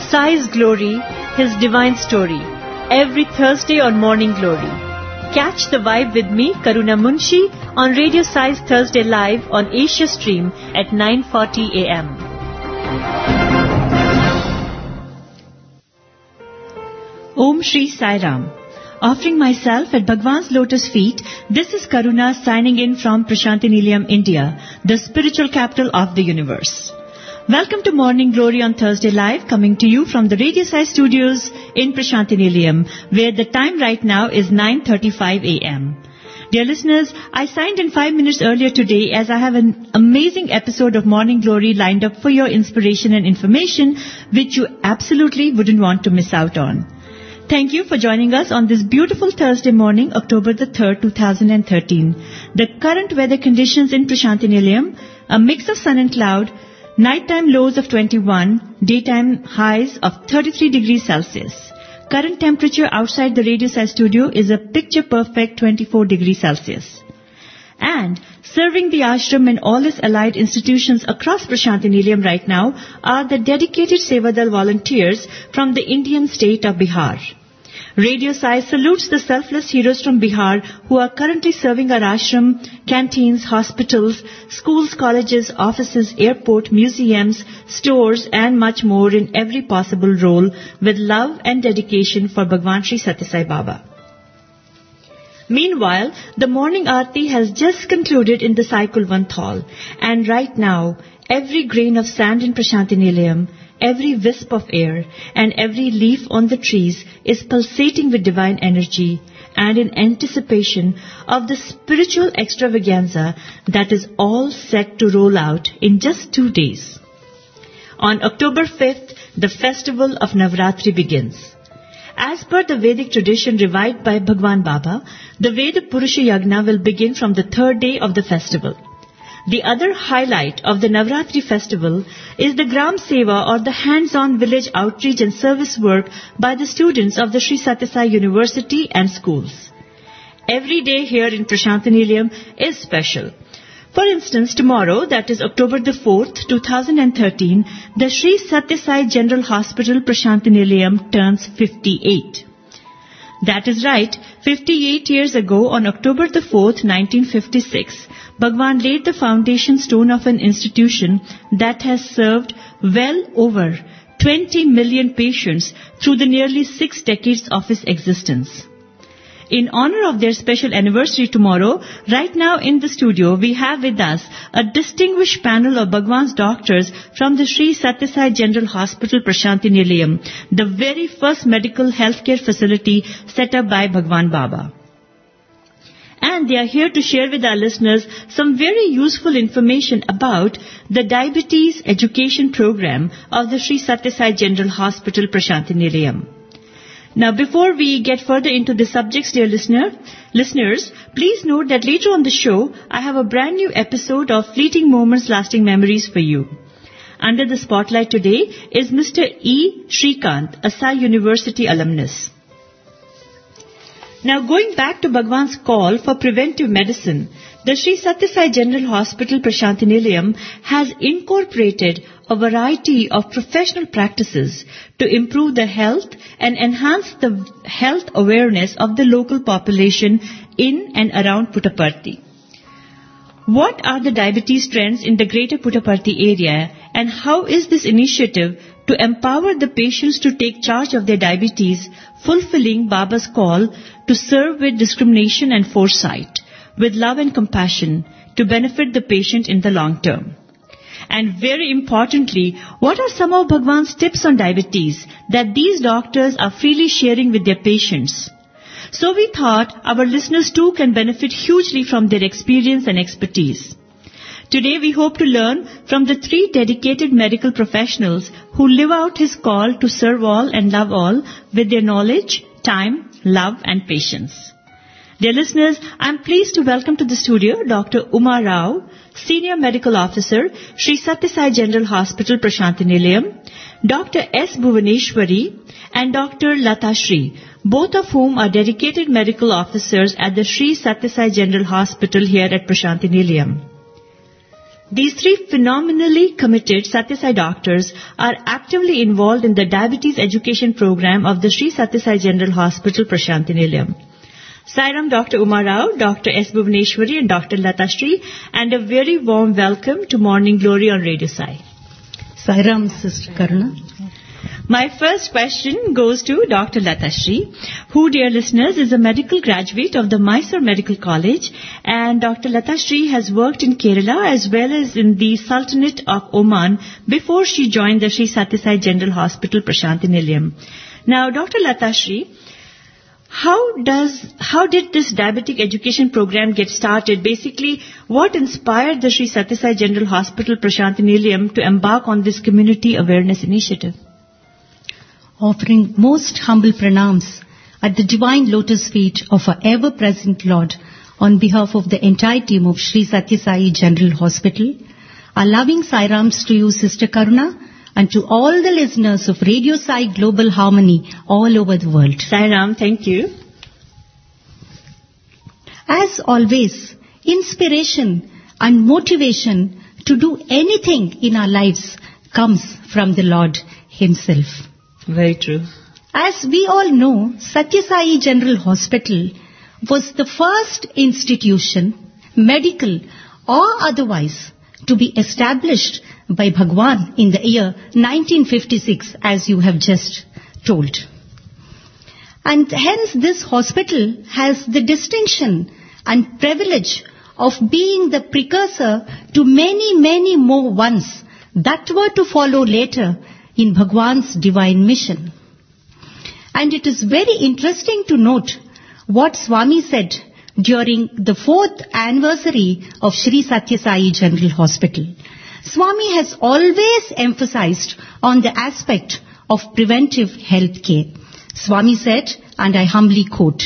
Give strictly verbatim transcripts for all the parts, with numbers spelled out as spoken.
Sai's Glory, His Divine Story, every Thursday on Morning Glory. Catch the vibe with me, Karuna Munshi, on Radio Sai's Thursday Live on Asia Stream at nine forty a m Om Shri Sai Ram. Offering myself at Bhagwan's lotus feet, this is Karuna signing in from Prashanti Nilayam, India, the spiritual capital of the universe. Welcome to Morning Glory on Thursday Live, coming to you from the Radio Sai studios in Prashanti Nilayam, where the time right now is nine thirty-five a m Dear listeners, I signed in five minutes earlier today as I have an amazing episode of Morning Glory lined up for your inspiration and information, which you absolutely wouldn't want to miss out on. Thank you for joining us on this beautiful Thursday morning, October the third, two thousand thirteen. The current weather conditions in Prashanti Nilayam, a mix of sun and cloud, nighttime lows of twenty-one, daytime highs of thirty-three degrees Celsius. Current temperature outside the Radio Sai studio is a picture-perfect twenty-four degrees Celsius. And serving the ashram and all its allied institutions across Prashanti Nilayam right now are the dedicated Sevadal volunteers from the Indian state of Bihar. Radio Sai salutes the selfless heroes from Bihar who are currently serving our ashram, canteens, hospitals, schools, colleges, offices, airport, museums, stores and much more in every possible role with love and dedication for Bhagwan Sri Sathya Sai Baba. Meanwhile, the morning aarti has just concluded in the Sai Kulwant Hall, and right now, every grain of sand in Prashanti Nilayam, every wisp of air, and every leaf on the trees is pulsating with divine energy and in anticipation of the spiritual extravaganza that is all set to roll out in just two days. On October fifth, the festival of Navratri begins. As per the Vedic tradition revived by Bhagwan Baba, the Veda Purusha Yagna will begin from the third day of the festival. The other highlight of the Navratri festival is the Gram Seva, or the hands-on village outreach and service work by the students of the Sri Sathya Sai University and schools. Every day here in Prashanti Nilayam is special. For instance, tomorrow, that is October the fourth, two thousand thirteen, the Sri Sathya Sai General Hospital Prashanti Nilayam turns fifty-eight. That is right, fifty-eight years ago on October the fourth, nineteen fifty-six, Bhagwan laid the foundation stone of an institution that has served well over twenty million patients through the nearly six decades of its existence. In honor of their special anniversary tomorrow, right now in the studio, we have with us a distinguished panel of Bhagwan's doctors from the Sri Sathya Sai General Hospital, Prashanti Nilayam, the very first medical healthcare facility set up by Bhagwan Baba. And they are here to share with our listeners some very useful information about the diabetes education program of the Sri Sathya Sai General Hospital, Prashanti Nilayam. Now, before we get further into the subjects, dear listener, listeners, please note that later on the show, I have a brand new episode of Fleeting Moments, Lasting Memories for you. Under the spotlight today is Mister E. Shrikant, a Sai University alumnus. Now, going back to Bhagwan's call for preventive medicine, the Sri Sathya Sai General Hospital, Prashanti Nilayam, has incorporated a variety of professional practices to improve the health and enhance the health awareness of the local population in and around Puttaparthi. What are the diabetes trends in the greater Puttaparthi area, and how is this initiative to empower the patients to take charge of their diabetes fulfilling Baba's call to serve with discrimination and foresight, with love and compassion to benefit the patient in the long term? And very importantly, what are some of Bhagwan's tips on diabetes that these doctors are freely sharing with their patients? So we thought our listeners too can benefit hugely from their experience and expertise. Today we hope to learn from the three dedicated medical professionals who live out his call to serve all and love all with their knowledge, time, love and patience. Dear listeners, I am pleased to welcome to the studio Doctor Uma Rao, Senior Medical Officer, Sri Sathya Sai General Hospital, Prashanti Nilayam, Doctor S. Bhuvaneshwari and Doctor Lata Shri, both of whom are dedicated medical officers at the Sri Sathya Sai General Hospital here at Prashanti Nilayam. These three phenomenally committed Satya Sai doctors are actively involved in the diabetes education program of the Sri Satya Sai General Hospital, Prasanthi Nilayam. Sairam, Doctor Uma Rao, Doctor S. Bhuvaneshwari and Doctor Lata Shri, and a very warm welcome to Morning Glory on Radio Sai. Sairam, Sister Karuna. My first question goes to Doctor Lata Shri, who, dear listeners, is a medical graduate of the Mysore Medical College, and Doctor Lata Shri has worked in Kerala as well as in the Sultanate of Oman before she joined the Sri Satya Sai General Hospital, Prasanthi Nilayam. Now, Doctor Lata Shri, how does, how did this diabetic education program get started? Basically, what inspired the Sri Satya Sai General Hospital, Prasanthi Nilayam to embark on this community awareness initiative? Offering most humble pranams at the divine lotus feet of our ever-present Lord on behalf of the entire team of Sri Satya Sai General Hospital, our loving Sairams to you, Sister Karuna, and to all the listeners of Radio Sai Global Harmony all over the world. Sairam, thank you. As always, inspiration and motivation to do anything in our lives comes from the Lord Himself. Very true. As we all know, Satya Sai General Hospital was the first institution, medical or otherwise, to be established by Bhagwan in the year nineteen fifty-six, as you have just told. And hence this hospital has the distinction and privilege of being the precursor to many, many more ones that were to follow later in Bhagwan's divine mission. And it is very interesting to note what Swami said during the fourth anniversary of Sri Satya Sai General Hospital. Swami has always emphasized on the aspect of preventive health care. Swami said, and I humbly quote,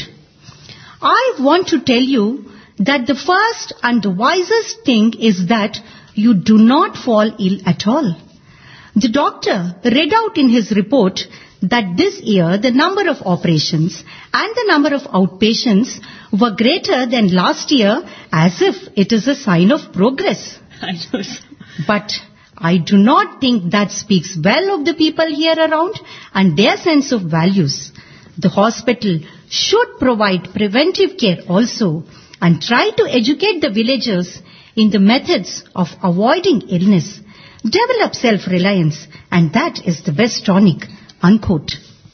"I want to tell you that the first and the wisest thing is that you do not fall ill at all." The doctor read out in his report that this year the number of operations and the number of outpatients were greater than last year, as if it is a sign of progress. I know. But I do not think that speaks well of the people here around and their sense of values. The hospital should provide preventive care also and try to educate the villagers in the methods of avoiding illness. Develop self-reliance, and that is the best tonic, unquote.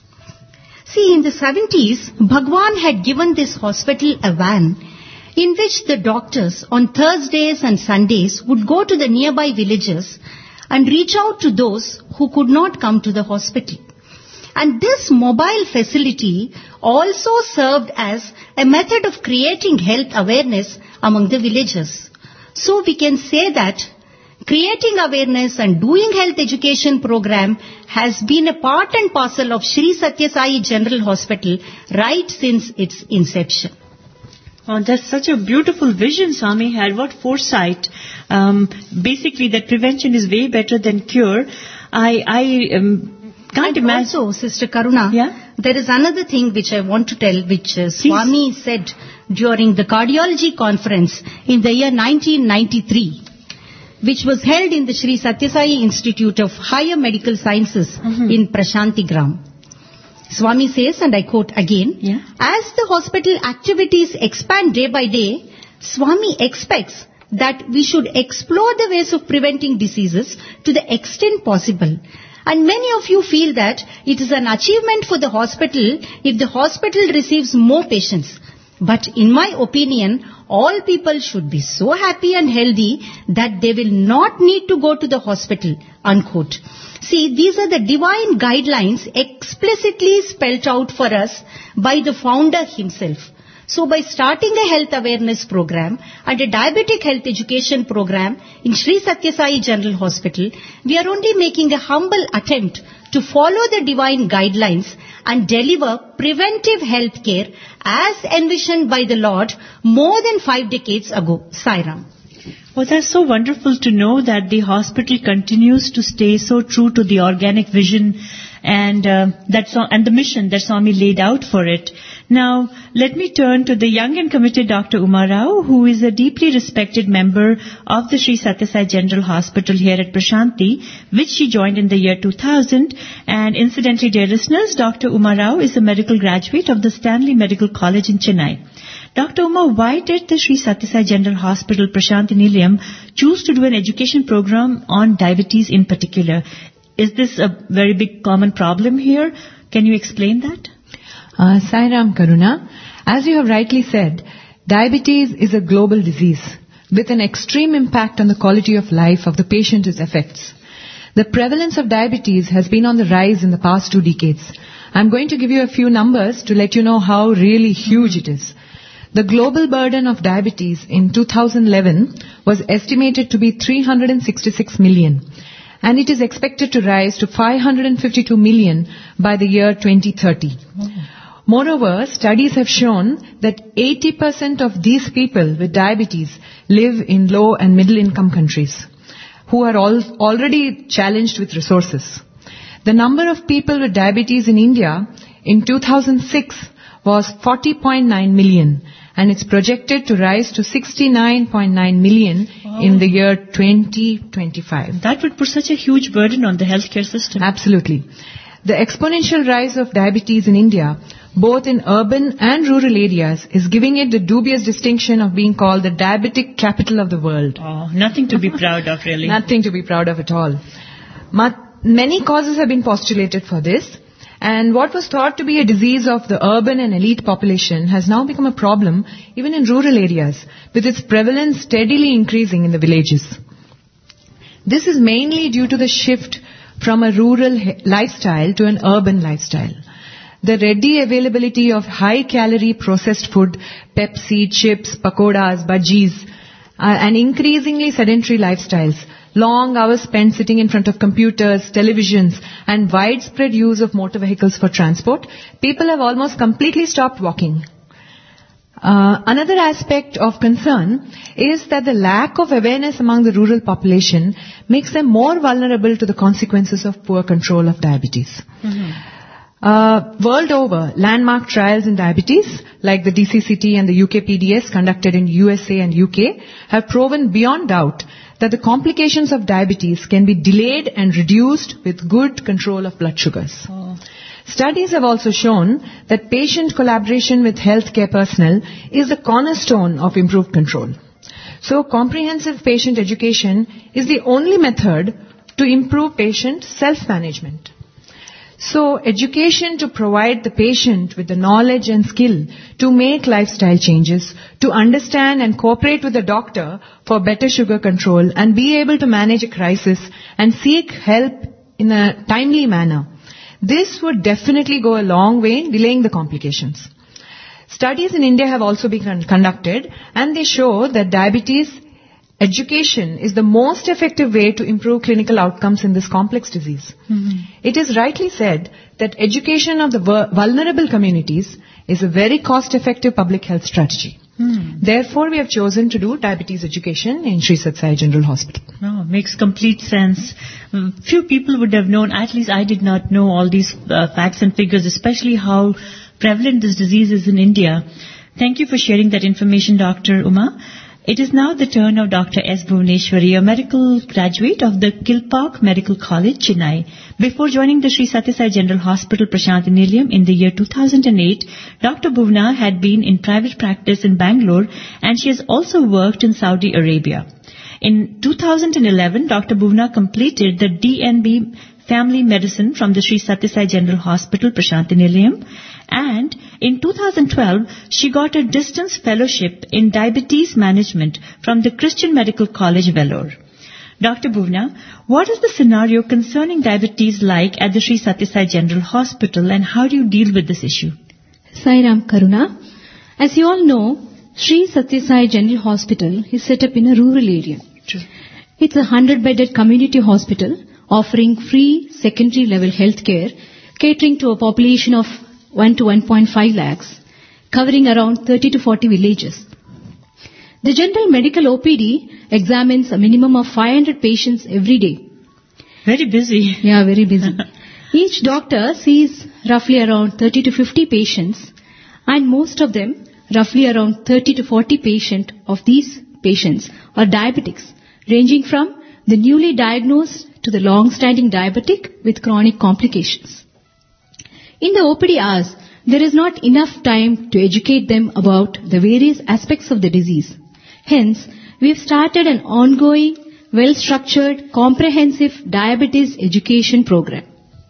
See, in the seventies, Bhagwan had given this hospital a van in which the doctors on Thursdays and Sundays would go to the nearby villages and reach out to those who could not come to the hospital. And this mobile facility also served as a method of creating health awareness among the villagers. So we can say that creating awareness and doing health education program has been a part and parcel of Sri Satya Sai General Hospital right since its inception. Oh, that's such a beautiful vision Swami had. What foresight. Um, basically, that prevention is way better than cure. I, I um, can't and imagine. Also, Sister Karuna, yeah? There is another thing which I want to tell, which uh, Swami said during the cardiology conference in the year nineteen ninety-three. Which was held in the Sri Satya Sai Institute of Higher Medical Sciences mm-hmm. in Prasanthi Gram. Swami says, and I quote again, yeah. As the hospital activities expand day by day, Swami expects that we should explore the ways of preventing diseases to the extent possible. And many of you feel that it is an achievement for the hospital if the hospital receives more patients. But in my opinion, all people should be so happy and healthy that they will not need to go to the hospital, unquote. See, these are the divine guidelines explicitly spelt out for us by the founder himself. So by starting a health awareness program and a diabetic health education program in Sri Satya Sai General Hospital, we are only making a humble attempt to follow the divine guidelines and deliver preventive health care as envisioned by the Lord more than five decades ago. Sairam. Well, that's so wonderful to know that the hospital continues to stay so true to the organic vision and uh, that saw, and the mission that Swami laid out for it. Now, let me turn to the young and committed Doctor Uma Rao, who is a deeply respected member of the Sri Sathya Sai General Hospital here at Prashanthi, which she joined in the year two thousand. And incidentally, dear listeners, Doctor Uma Rao is a medical graduate of the Stanley Medical College in Chennai. Doctor Uma, why did the Sri Sathya Sai General Hospital, Prashanthi Nilayam, choose to do an education program on diabetes in particular? Is this a very big common problem here? Can you explain that? Uh, Sai Ram Karuna, as you have rightly said, diabetes is a global disease with an extreme impact on the quality of life of the patient it affects. The prevalence of diabetes has been on the rise in the past two decades. I'm going to give you a few numbers to let you know how really huge it is. The global burden of diabetes in two thousand eleven was estimated to be three hundred sixty-six million, and it is expected to rise to five hundred fifty-two million by the year twenty thirty. Moreover, studies have shown that eighty percent of these people with diabetes live in low and middle income countries who are all already challenged with resources. The number of people with diabetes in India in two thousand six was forty point nine million, and it's projected to rise to sixty-nine point nine million wow. in the year twenty twenty-five. That would put such a huge burden on the healthcare system. Absolutely. The exponential rise of diabetes in India, both in urban and rural areas, is giving it the dubious distinction of being called the diabetic capital of the world. Oh, nothing to be proud of, really. Nothing to be proud of at all. Many causes have been postulated for this. And what was thought to be a disease of the urban and elite population has now become a problem even in rural areas, with its prevalence steadily increasing in the villages. This is mainly due to the shift from a rural lifestyle to an urban lifestyle. The ready availability of high-calorie processed food, Pepsi, chips, pakodas, bhajis, uh, and increasingly sedentary lifestyles, long hours spent sitting in front of computers, televisions, and widespread use of motor vehicles for transport, people have almost completely stopped walking. Uh, another aspect of concern is that the lack of awareness among the rural population makes them more vulnerable to the consequences of poor control of diabetes. Mm-hmm. Uh, world over, landmark trials in diabetes, like the D C C T and the U K P D S conducted in U S A and U K, have proven beyond doubt that the complications of diabetes can be delayed and reduced with good control of blood sugars. Oh. Studies have also shown that patient collaboration with healthcare personnel is the cornerstone of improved control. So comprehensive patient education is the only method to improve patient self-management. So education to provide the patient with the knowledge and skill to make lifestyle changes, to understand and cooperate with the doctor for better sugar control and be able to manage a crisis and seek help in a timely manner. This would definitely go a long way in delaying the complications. Studies in India have also been conducted, and they show that diabetes education is the most effective way to improve clinical outcomes in this complex disease. Mm-hmm. It is rightly said that education of the vulnerable communities is a very cost-effective public health strategy. Mm. Therefore, we have chosen to do diabetes education in Sri Sathya Sai General Hospital. No, makes complete sense. Um, few people would have known, at least I did not know all these uh, facts and figures, especially how prevalent this disease is in India. Thank you for sharing that information, Doctor Uma. It is now the turn of Doctor S. Bhuvaneshwari, a medical graduate of the Kilpauk Medical College, Chennai. Before joining the Sri Sathya Sai General Hospital, Prashanthi Nilayam, in the year two thousand eight, Doctor Bhuvana had been in private practice in Bangalore, and she has also worked in Saudi Arabia. In two thousand eleven, Doctor Bhuvana completed the D N B Family Medicine from the Sri Sathya Sai General Hospital, Prashanthi Nilayam. And in two thousand twelve, she got a distance fellowship in diabetes management from the Christian Medical College, Vellore. Doctor Bhuvana, what is the scenario concerning diabetes like at the Sri Sathya Sai General Hospital, and how do you deal with this issue? Sai Ram Karuna, as you all know, Sri Sathya Sai General Hospital is set up in a rural area. True. It's a hundred-bedded community hospital offering free secondary level health care, catering to a population of one to one point five lakhs, covering around thirty to forty villages. The general medical O P D examines a minimum of five hundred patients every day. Very busy. Yeah, very busy. Each doctor sees roughly around thirty to fifty patients, and most of them, roughly around thirty to forty patients of these patients are diabetics, ranging from the newly diagnosed to the long-standing diabetic with chronic complications. In the O P D hours, there is not enough time to educate them about the various aspects of the disease. Hence, we have started an ongoing, well-structured, comprehensive diabetes education program.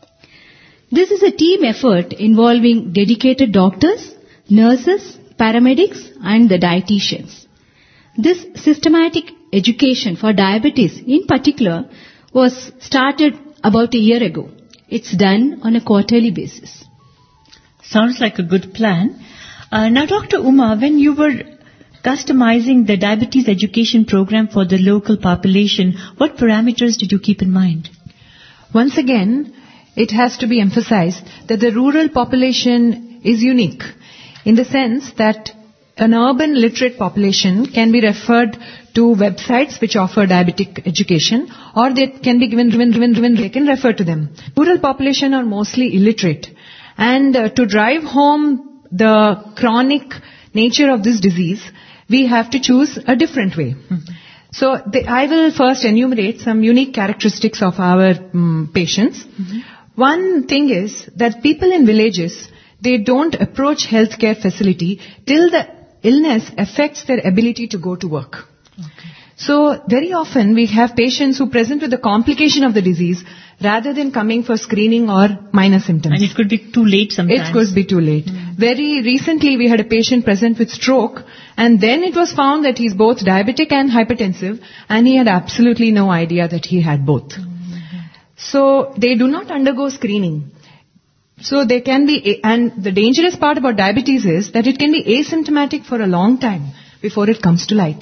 This is a team effort involving dedicated doctors, nurses, paramedics, and the dietitians. This systematic education for diabetes in particular was started about a year ago. It's done on a quarterly basis. Sounds like a good plan. Uh, now, Doctor Uma, when you were customizing the diabetes education program for the local population, what parameters did you keep in mind? Once again, it has to be emphasized that the rural population is unique in the sense that an urban literate population can be referred to websites which offer diabetic education, or they can be given, given, given, given they can refer to them. Rural population are mostly illiterate. And uh, to drive home the chronic nature of this disease, we have to choose a different way. Mm-hmm. So the, I will first enumerate some unique characteristics of our um, patients. Mm-hmm. One thing is that people in villages, they don't approach healthcare facility till the illness affects their ability to go to work. Okay. So very often we have patients who present with the complication of the disease rather than coming for screening or minor symptoms. And it could be too late sometimes. It could be too late. Mm. Very recently we had a patient present with stroke, and then it was found that he's both diabetic and hypertensive, and he had absolutely no idea that he had both. Mm-hmm. So they do not undergo screening. So they can be, and the dangerous part about diabetes is that it can be asymptomatic for a long time before it comes to light.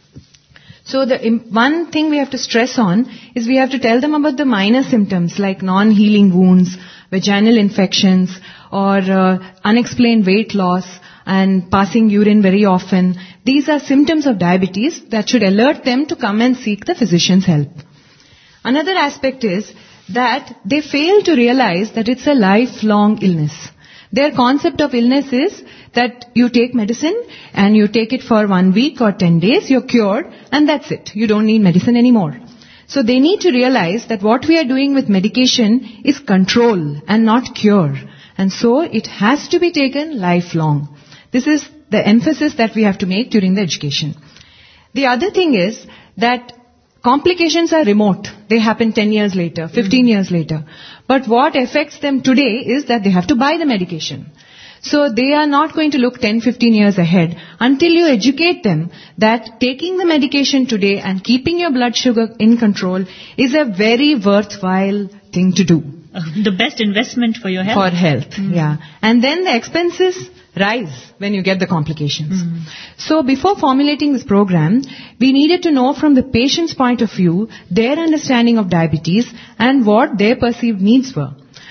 So the one thing we have to stress on is we have to tell them about the minor symptoms like non-healing wounds, vaginal infections, or uh, unexplained weight loss and passing urine very often. These are symptoms of diabetes that should alert them to come and seek the physician's help. Another aspect is that they fail to realize that it's a lifelong illness. Their concept of illness is that you take medicine and you take it for one week or ten days, you're cured, and that's it. You don't need medicine anymore. So they need to realize that what we are doing with medication is control and not cure. And so it has to be taken lifelong. This is the emphasis that we have to make during the education. The other thing is that complications are remote. They happen ten years later, fifteen mm-hmm. years later. But what affects them today is that they have to buy the medication. So they are not going to look ten, fifteen years ahead until you educate them that taking the medication today and keeping your blood sugar in control is a very worthwhile thing to do. Uh, the best investment for your health. For health, mm-hmm. yeah. And then the expenses rise when you get the complications. Mm. So before formulating this program, we needed to know from the patient's point of view their understanding of diabetes and what their perceived needs were.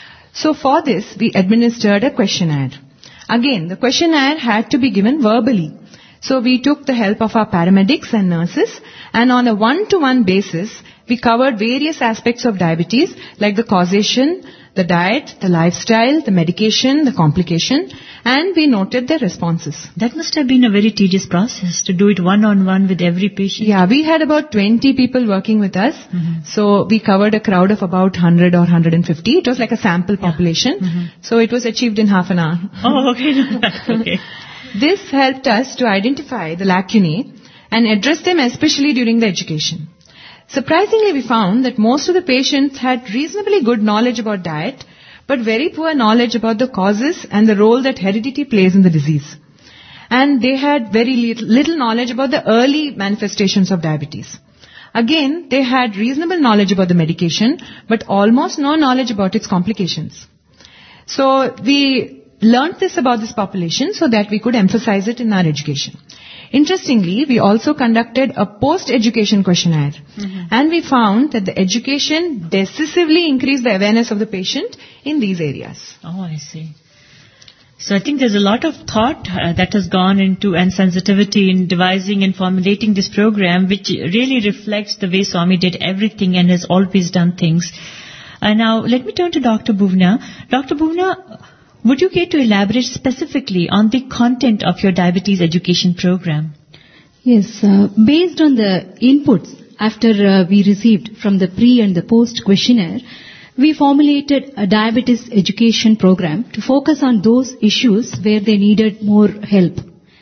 So for this, we administered a questionnaire. Again, the questionnaire had to be given verbally. So we took the help of our paramedics and nurses, and on a one-to-one basis, we covered various aspects of diabetes like the causation, the diet, the lifestyle, the medication, the complication, and we noted their responses. That must have been a very tedious process to do it one-on-one with every patient. Yeah, we had about twenty people working with us. Mm-hmm. So we covered a crowd of about one hundred or one hundred fifty. It was like a sample population. Yeah. Mm-hmm. So it was achieved in half an hour. Oh, okay. okay. This helped us to identify the lacunae and address them especially during the education. Surprisingly, we found that most of the patients had reasonably good knowledge about diet, but very poor knowledge about the causes and the role that heredity plays in the disease. And they had very little knowledge about the early manifestations of diabetes. Again, they had reasonable knowledge about the medication, but almost no knowledge about its complications. So we learned this about this population so that we could emphasize it in our education. Interestingly, we also conducted a post-education questionnaire, mm-hmm. and we found that the education decisively increased the awareness of the patient in these areas. Oh, I see. So I think there's a lot of thought uh, that has gone into and sensitivity in devising and formulating this program, which really reflects the way Swami did everything and has always done things. Uh, now, let me turn to Doctor Bhuvna. Doctor Bhuvna, would you care to elaborate specifically on the content of your diabetes education program? Yes, uh, based on the inputs after uh, we received from the pre and the post questionnaire, we formulated a diabetes education program to focus on those issues where they needed more help.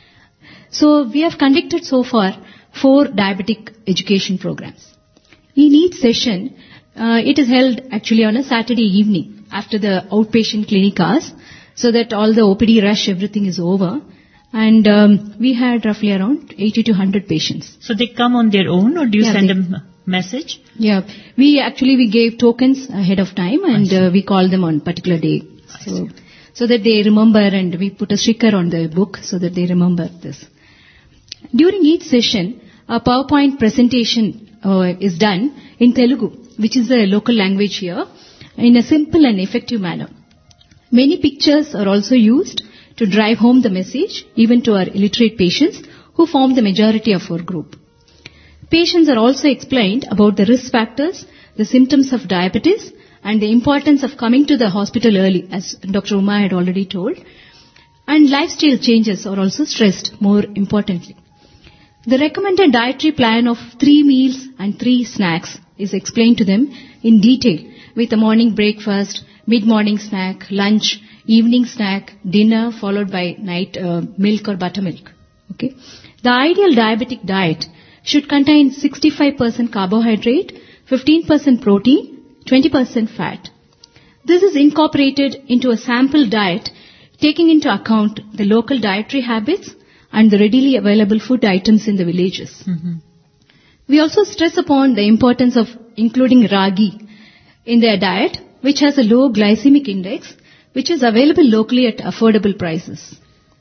So we have conducted so far four diabetic education programs. In each session, uh, it is held actually on a Saturday evening after the outpatient clinic hours, so that all the O P D rush, everything is over. And um, we had roughly around eighty to one hundred patients. So they come on their own, or do you Yeah, send they- them a message? Yeah, we actually we gave tokens ahead of time, and uh, we called them on particular day, so so that they remember, and we put a sticker on the book so that they remember this. During each session, a PowerPoint presentation uh, is done in Telugu, which is the local language here, in a simple and effective manner. Many pictures are also used to drive home the message, even to our illiterate patients who form the majority of our group. Patients are also explained about the risk factors, the symptoms of diabetes, and the importance of coming to the hospital early, as Doctor Uma had already told. And lifestyle changes are also stressed more importantly. The recommended dietary plan of three meals and three snacks is explained to them in detail, with a morning breakfast, mid-morning snack, lunch, evening snack, dinner, followed by night uh, milk or buttermilk. Okay. The ideal diabetic diet should contain sixty-five percent carbohydrate, fifteen percent protein, twenty percent fat. This is incorporated into a sample diet, taking into account the local dietary habits and the readily available food items in the villages. Mm-hmm. We also stress upon the importance of including ragi in their diet, which has a low glycemic index, which is available locally at affordable prices.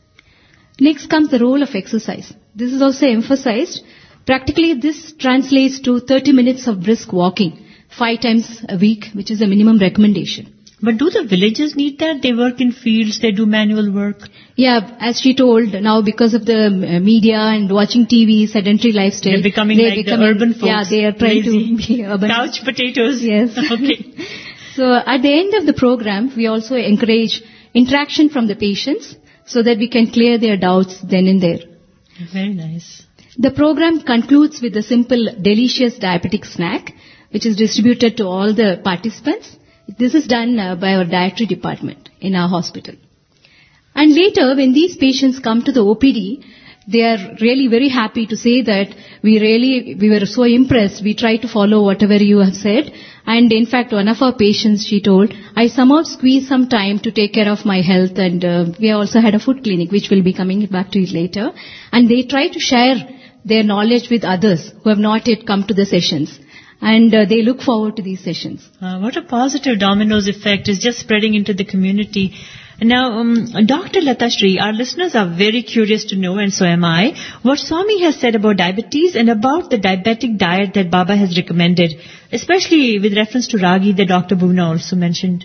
Next comes the role of exercise. This is also emphasized. Practically, this translates to thirty minutes of brisk walking, five times a week, which is a minimum recommendation. But do the villagers need that? They work in fields, they do manual work. Yeah, as she told, now because of the uh, media and watching T V, sedentary lifestyle, They're becoming they're like becoming, the urban folks. Yeah, they are trying lazy. to be urban. Couch potatoes. Yes. Okay. So at the end of the program, we also encourage interaction from the patients so that we can clear their doubts then and there. Very nice. The program concludes with a simple, delicious diabetic snack, which is distributed to all the participants. This is done uh, by our dietary department in our hospital. And later, when these patients come to the O P D, they are really very happy to say that we really, we were so impressed. We tried to follow whatever you have said. And in fact, one of our patients, she told, I somehow squeezed some time to take care of my health. And uh, we also had a food clinic, which will be coming back to it later. And they try to share their knowledge with others who have not yet come to the sessions. And uh, they look forward to these sessions. Uh, what a positive dominoes effect is just spreading into the community. Now, um, Doctor Latashri, our listeners are very curious to know, and so am I, what Swami has said about diabetes and about the diabetic diet that Baba has recommended, especially with reference to ragi that Doctor Bhuvna also mentioned.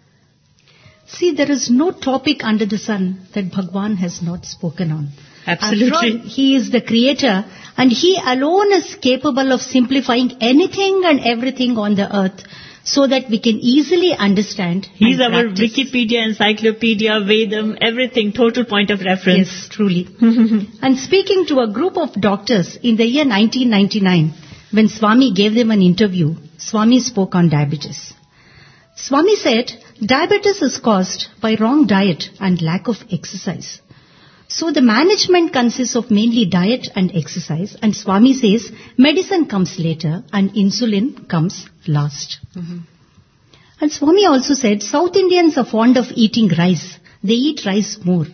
See, there is no topic under the sun that Bhagwan has not spoken on. Absolutely. After all, he is the creator, and he alone is capable of simplifying anything and everything on the earth so that we can easily understand. He's and our practice. Wikipedia, Encyclopedia, Vedam, everything, total point of reference. Yes, truly. And speaking to a group of doctors in the year nineteen ninety-nine, when Swami gave them an interview, Swami spoke on diabetes. Swami said, diabetes is caused by wrong diet and lack of exercise. So the management consists of mainly diet and exercise, and Swami says medicine comes later and insulin comes last. Mm-hmm. And Swami also said South Indians are fond of eating rice. They eat rice more.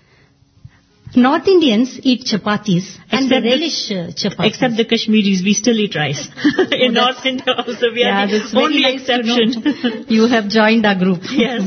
North Indians eat chapatis and they Except the- relish uh, chapatis. Except the Kashmiris, we still eat rice. In North India also, we Yeah, are that's the very only nice to know. exception. You have joined our group. Yes.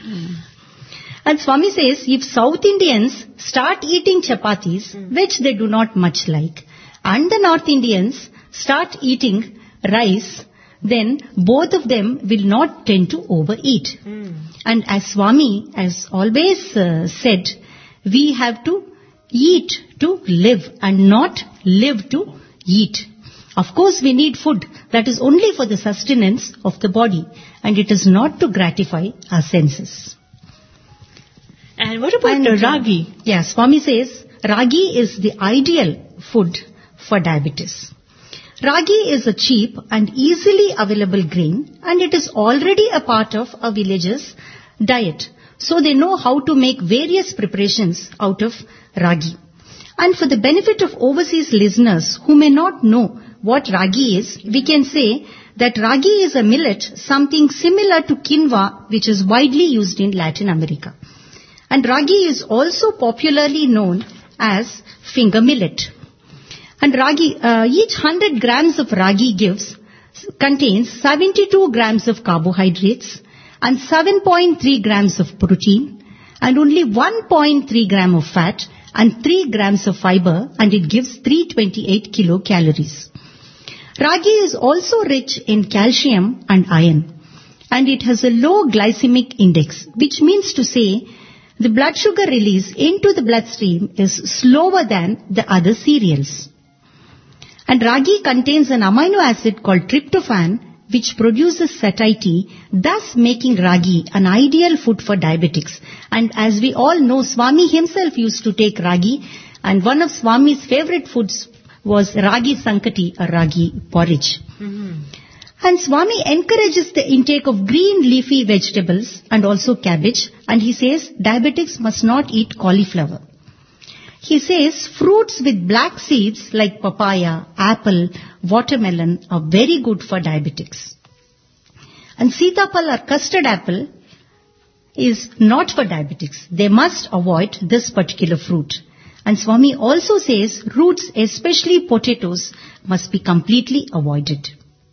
And Swami says, if South Indians start eating chapatis, mm. which they do not much like, and the North Indians start eating rice, then both of them will not tend to overeat. Mm. And as Swami has always uh, said, we have to eat to live and not live to eat. Of course, we need food that is only for the sustenance of the body, and it is not to gratify our senses. And what about And, the uh, ragi? Yeah, Swami says ragi is the ideal food for diabetes. Ragi is a cheap and easily available grain, and it is already a part of a village's diet. So they know how to make various preparations out of ragi. And for the benefit of overseas listeners who may not know what ragi is, we can say that ragi is a millet, something similar to quinoa, which is widely used in Latin America. And ragi is also popularly known as finger millet. And ragi, uh, each one hundred grams of ragi gives, contains seventy-two grams of carbohydrates and seven point three grams of protein and only one point three gram of fat and three grams of fiber, and it gives three hundred twenty-eight kilocalories. Ragi is also rich in calcium and iron, and it has a low glycemic index, which means to say the blood sugar release into the bloodstream is slower than the other cereals. And ragi contains an amino acid called tryptophan, which produces satiety, thus making ragi an ideal food for diabetics. And as we all know, Swami himself used to take ragi, and one of Swami's favorite foods was ragi sankati, or ragi porridge. Mm-hmm. And Swami encourages the intake of green leafy vegetables and also cabbage, and he says diabetics must not eat cauliflower. He says fruits with black seeds like papaya, apple, watermelon are very good for diabetics. And sitapal or custard apple is not for diabetics. They must avoid this particular fruit. And Swami also says roots, especially potatoes, must be completely avoided.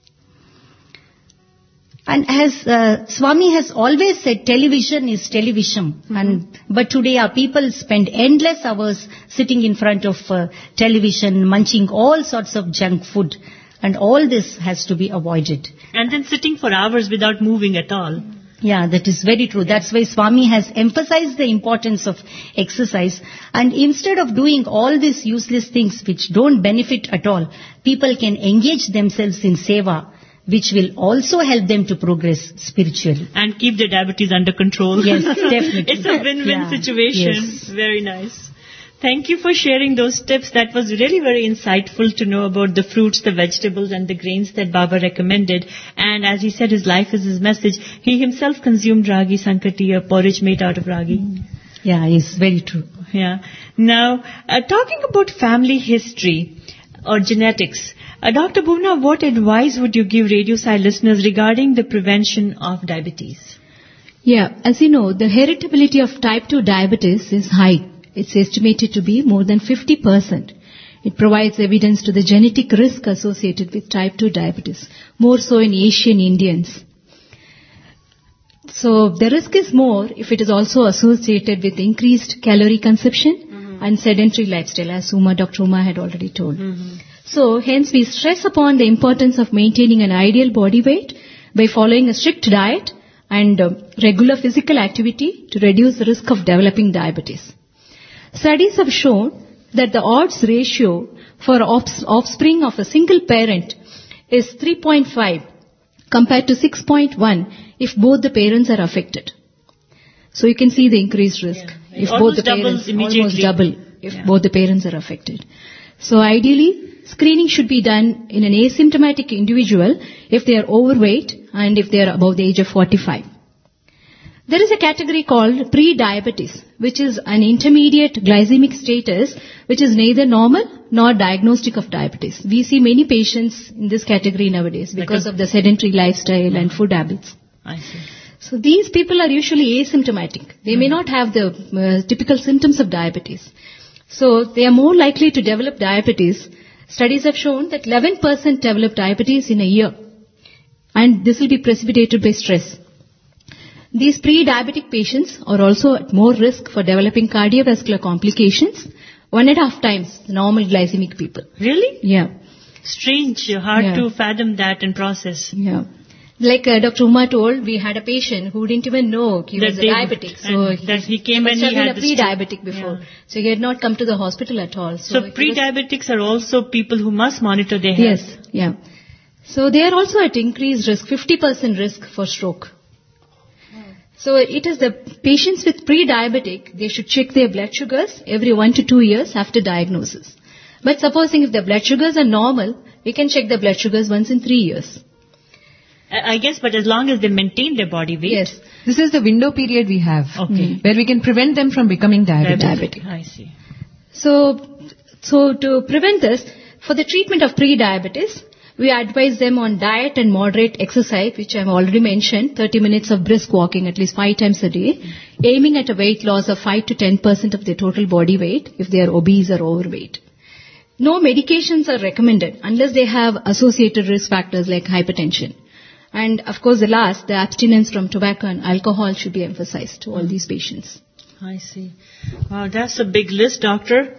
And as uh, Swami has always said, television is television. Mm-hmm. And but today our people spend endless hours sitting in front of uh, television, munching all sorts of junk food. And all this has to be avoided. And then sitting for hours without moving at all. Yeah, that is very true. That's why Swami has emphasized the importance of exercise. And instead of doing all these useless things which don't benefit at all, people can engage themselves in seva, which will also help them to progress spiritually. And keep their diabetes under control. Yes, definitely. It's a win-win Yeah. situation. Yes. Very nice. Thank you for sharing those tips. That was really very insightful to know about the fruits, the vegetables and the grains that Baba recommended. And as he said, his life is his message. He himself consumed ragi sankati, a porridge made out of ragi. Yeah, it's very true. Yeah. Now, uh, talking about family history or genetics, uh, Doctor Bhuvna, what advice would you give Radio Sai listeners regarding the prevention of diabetes? Yeah, as you know, the heritability of type two diabetes is high. It's estimated to be more than fifty percent. It provides evidence to the genetic risk associated with type two diabetes, more so in Asian Indians. So the risk is more if it is also associated with increased calorie consumption mm-hmm. and sedentary lifestyle, as Uma, Doctor Uma had already told. Mm-hmm. So hence we stress upon the importance of maintaining an ideal body weight by following a strict diet and uh, regular physical activity to reduce the risk of developing diabetes. Studies have shown that the odds ratio for offspring of a single parent is three point five compared to six point one if both the parents are affected. So you can see the increased risk yeah. if almost both the parents almost double if yeah. both the parents are affected. So ideally, screening should be done in an asymptomatic individual if they are overweight and if they are above the age of forty-five. There is a category called pre-diabetes, which is an intermediate glycemic status, which is neither normal nor diagnostic of diabetes. We see many patients in this category nowadays because of the sedentary lifestyle mm-hmm. and food habits. I see. So these people are usually asymptomatic. They mm-hmm. may not have the uh, typical symptoms of diabetes. So they are more likely to develop diabetes. Studies have shown that eleven percent develop diabetes in a year. And this will be precipitated by stress. These pre-diabetic patients are also at more risk for developing cardiovascular complications, one and a half times the normal glycemic people. Really? Yeah. Strange, hard yeah. to fathom that and process. Yeah. Like uh, Doctor Uma told, we had a patient who didn't even know he That was a they- diabetic. So and that he came must and have he been had a this too. pre-diabetic before. Yeah. So he had not come to the hospital at all. So he was- pre-diabetics are also people who must monitor their health. Yes, yeah. So they are also at increased risk, fifty percent risk for stroke. So it is the patients with pre-diabetic, they should check their blood sugars every one to two years after diagnosis. But supposing if the blood sugars are normal, we can check the blood sugars once in three years. I I guess, but as long as they maintain their body weight. Yes. This is the window period we have. Okay. Where we can prevent them from becoming diabetic. Diabetic. I see. So, so to prevent this, for the treatment of pre-diabetes, we advise them on diet and moderate exercise, which I've already mentioned, thirty minutes of brisk walking at least five times a day, aiming at a weight loss of five to ten percent of their total body weight if they are obese or overweight. No medications are recommended unless they have associated risk factors like hypertension. And of course, the last, the abstinence from tobacco and alcohol should be emphasized to all these patients. I see. Wow, that's a big list, doctor.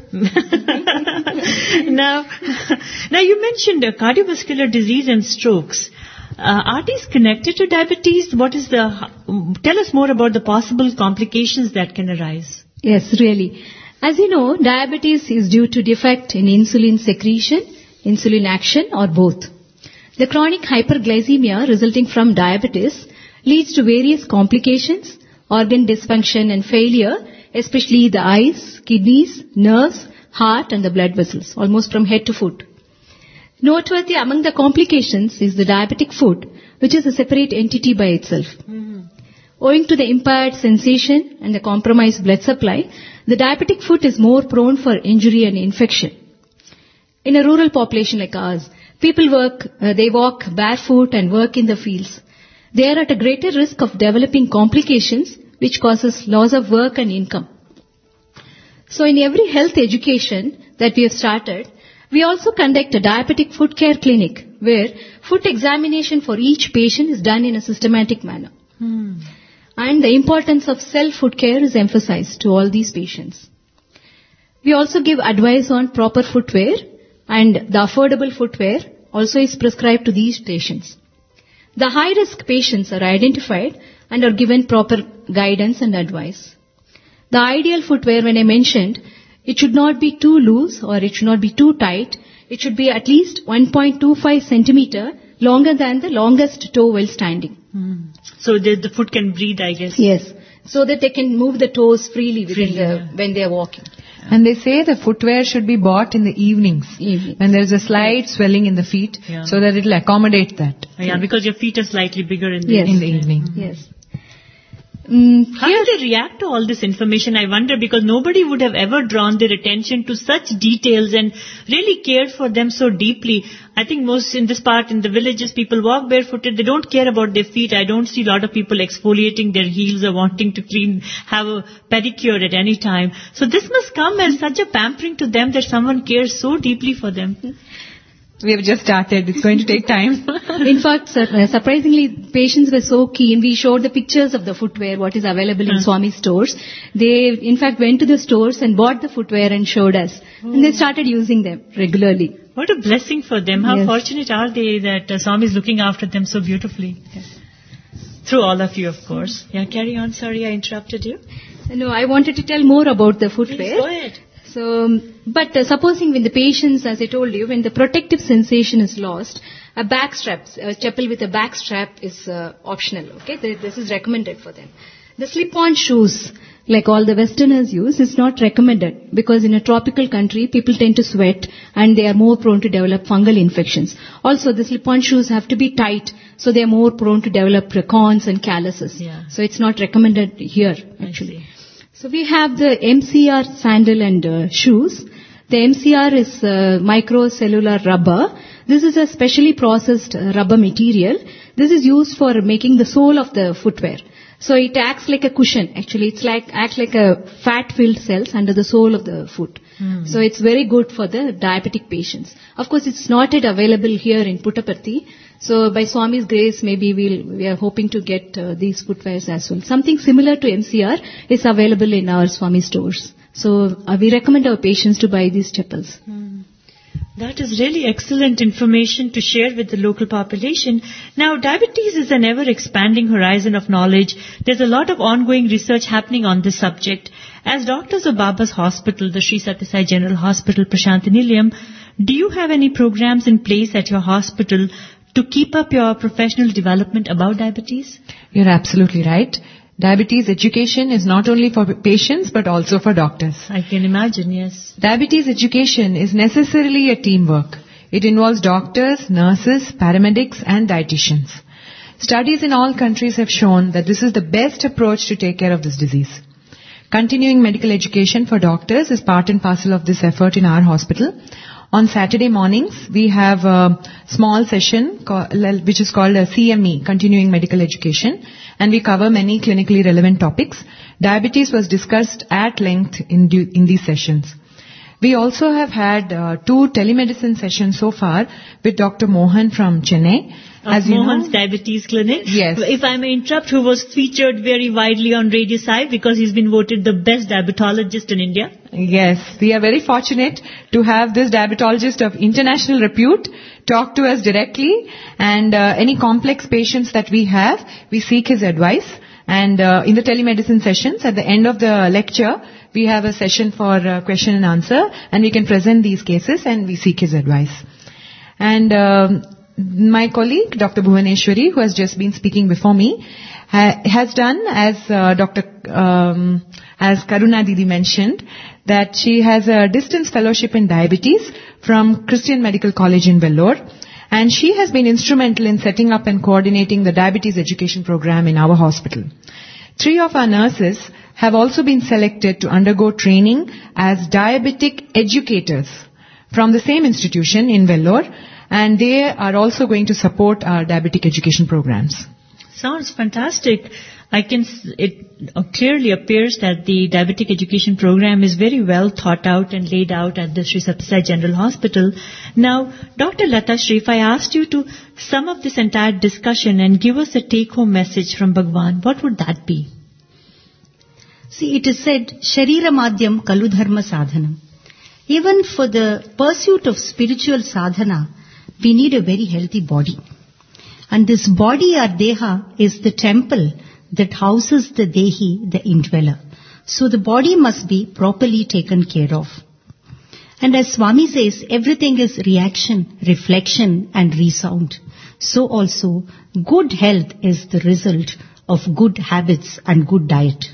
now, now you mentioned uh, cardiovascular disease and strokes. Uh, are these connected to diabetes? What is the? Tell us more about the possible complications that can arise. Yes, really. As you know, diabetes is due to defect in insulin secretion, insulin action, or both. The chronic hyperglycemia resulting from diabetes leads to various complications, organ dysfunction and failure, especially the eyes, kidneys, nerves, heart and the blood vessels, almost from head to foot. Noteworthy among the complications is the diabetic foot, which is a separate entity by itself. Mm-hmm. Owing to the impaired sensation and the compromised blood supply, the diabetic foot is more prone for injury and infection. In a rural population like ours, people work, uh, they walk barefoot and work in the fields. They are at a greater risk of developing complications which causes loss of work and income. So in every health education that we have started, we also conduct a diabetic foot care clinic where foot examination for each patient is done in a systematic manner. Hmm. And the importance of self-foot care is emphasized to all these patients. We also give advice on proper footwear, and the affordable footwear also is prescribed to these patients. The high-risk patients are identified and are given proper guidance and advice. The ideal footwear, when I mentioned, it should not be too loose or it should not be too tight. It should be at least one point two five centimeter longer than the longest toe while standing. Hmm. So the, the foot can breathe, I guess. Yes. So that they can move the toes freely, within Freely, the, yeah. when they are walking. And they say the footwear should be bought in the evenings. Evening. When there is a slight swelling in the feet, Yeah. so that it will accommodate that Yeah, because your feet are slightly bigger in the, Yes. in the evening. Yes. Mm, How do they react to all this information? I wonder, because nobody would have ever drawn their attention to such details and really cared for them so deeply. I think most in this part, in the villages, people walk barefooted. They don't care about their feet. I don't see a lot of people exfoliating their heels or wanting to clean, have a pedicure at any time. So this must come as such a pampering to them that someone cares so deeply for them. We have just started. It's going to take time. In fact, sur- uh, surprisingly, patients were so keen. We showed the pictures of the footwear, what is available in Hmm. Swami stores. They, in fact, went to the stores and bought the footwear and showed us. And they started using them regularly. What a blessing for them. How Yes. fortunate are they that uh, Swami is looking after them so beautifully. Through all of you, of course. Yeah, carry on. Sorry, I interrupted you. No, I wanted to tell more about the Please footwear. go ahead. So, um, but uh, supposing when the patients, as I told you, when the protective sensation is lost, a back strap, a chappal with a back strap is uh, optional. Okay, Th- this is recommended for them. The slip-on shoes, like all the Westerners use, is not recommended because in a tropical country, people tend to sweat and they are more prone to develop fungal infections. Also, the slip-on shoes have to be tight, so they are more prone to develop corns and calluses. Yeah. So it's not recommended here, I actually. see. So we have the M C R sandal and uh, shoes. The M C R is uh, microcellular rubber. This is a specially processed uh, rubber material. This is used for making the sole of the footwear. So it acts like a cushion. Actually, it's like acts like a fat-filled cells under the sole of the foot. Hmm. So it's very good for the diabetic patients. Of course, it's not yet available here in Puttaparthi. So by Swami's grace, maybe we'll, we are hoping to get uh, these footwears as well. Something similar to M C R is available in our Swami stores. So uh, we recommend our patients to buy these chappals. That is really excellent information to share with the local population. Now, diabetes is an ever-expanding horizon of knowledge. There's a lot of ongoing research happening on this subject. As doctors of Baba's Hospital, the Sri Sathya Sai General Hospital, Prasanthi Nilayam, do you have any programs in place at your hospital to keep up your professional development about diabetes? You're absolutely right. Diabetes education is not only for patients but also for doctors. I can imagine, yes. Diabetes education is necessarily a teamwork. It involves doctors, nurses, paramedics and dietitians. Studies in all countries have shown that this is the best approach to take care of this disease. Continuing medical education for doctors is part and parcel of this effort in our hospital. On Saturday mornings, we have a small session which is called a C M E, Continuing Medical Education, and we cover many clinically relevant topics. Diabetes was discussed at length in, in these sessions. We also have had uh, two telemedicine sessions so far with Doctor Mohan from Chennai. As you Mohan's know, Diabetes Clinic. Yes. If I may interrupt, who was featured very widely on Radio Sai because he's been voted the best diabetologist in India. Yes, we are very fortunate to have this diabetologist of international repute talk to us directly, and uh, any complex patients that we have, we seek his advice. And uh, in the telemedicine sessions, at the end of the lecture, we have a session for uh, question and answer, and we can present these cases and we seek his advice. And um, my colleague, Doctor Bhuvaneshwari, who has just been speaking before me, ha- has done, as uh, Doctor Um, as Karuna Didi mentioned, that she has a distance fellowship in diabetes from Christian Medical College in Vellore, and she has been instrumental in setting up and coordinating the diabetes education program in our hospital. Three of our nurses have also been selected to undergo training as diabetic educators from the same institution in Vellore, and they are also going to support our diabetic education programs. Sounds fantastic. I can, it clearly appears that the diabetic education program is very well thought out and laid out at the Sri Sathya Sai General Hospital. Now, Doctor Lata Shri, if I asked you to sum up this entire discussion and give us a take-home message from Bhagwan, what would that be? See, it is said, Sharira Madhyam Kalu Dharma Sadhanam. Even for the pursuit of spiritual sadhana, we need a very healthy body. And this body, our Deha, is the temple that houses the Dehi, the indweller. So the body must be properly taken care of. And as Swami says, everything is reaction, reflection and resound. So also, good health is the result of good habits and good diet.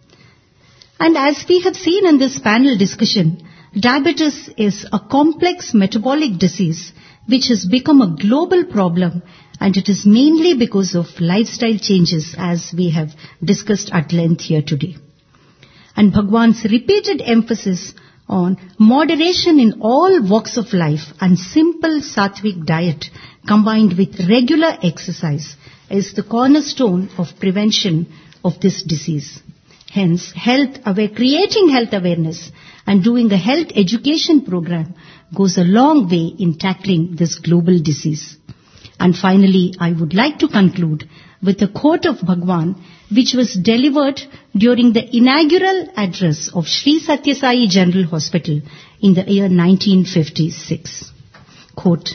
And as we have seen in this panel discussion, diabetes is a complex metabolic disease which has become a global problem, and it is mainly because of lifestyle changes, as we have discussed at length here today. And Bhagwan's repeated emphasis on moderation in all walks of life and simple sattvic diet combined with regular exercise is the cornerstone of prevention of this disease. Hence, health aware, creating health awareness and doing a health education program goes a long way in tackling this global disease. And finally, I would like to conclude with a quote of Bhagwan, which was delivered during the inaugural address of Sri Sathya Sai General Hospital in the year nineteen fifty-six. Quote,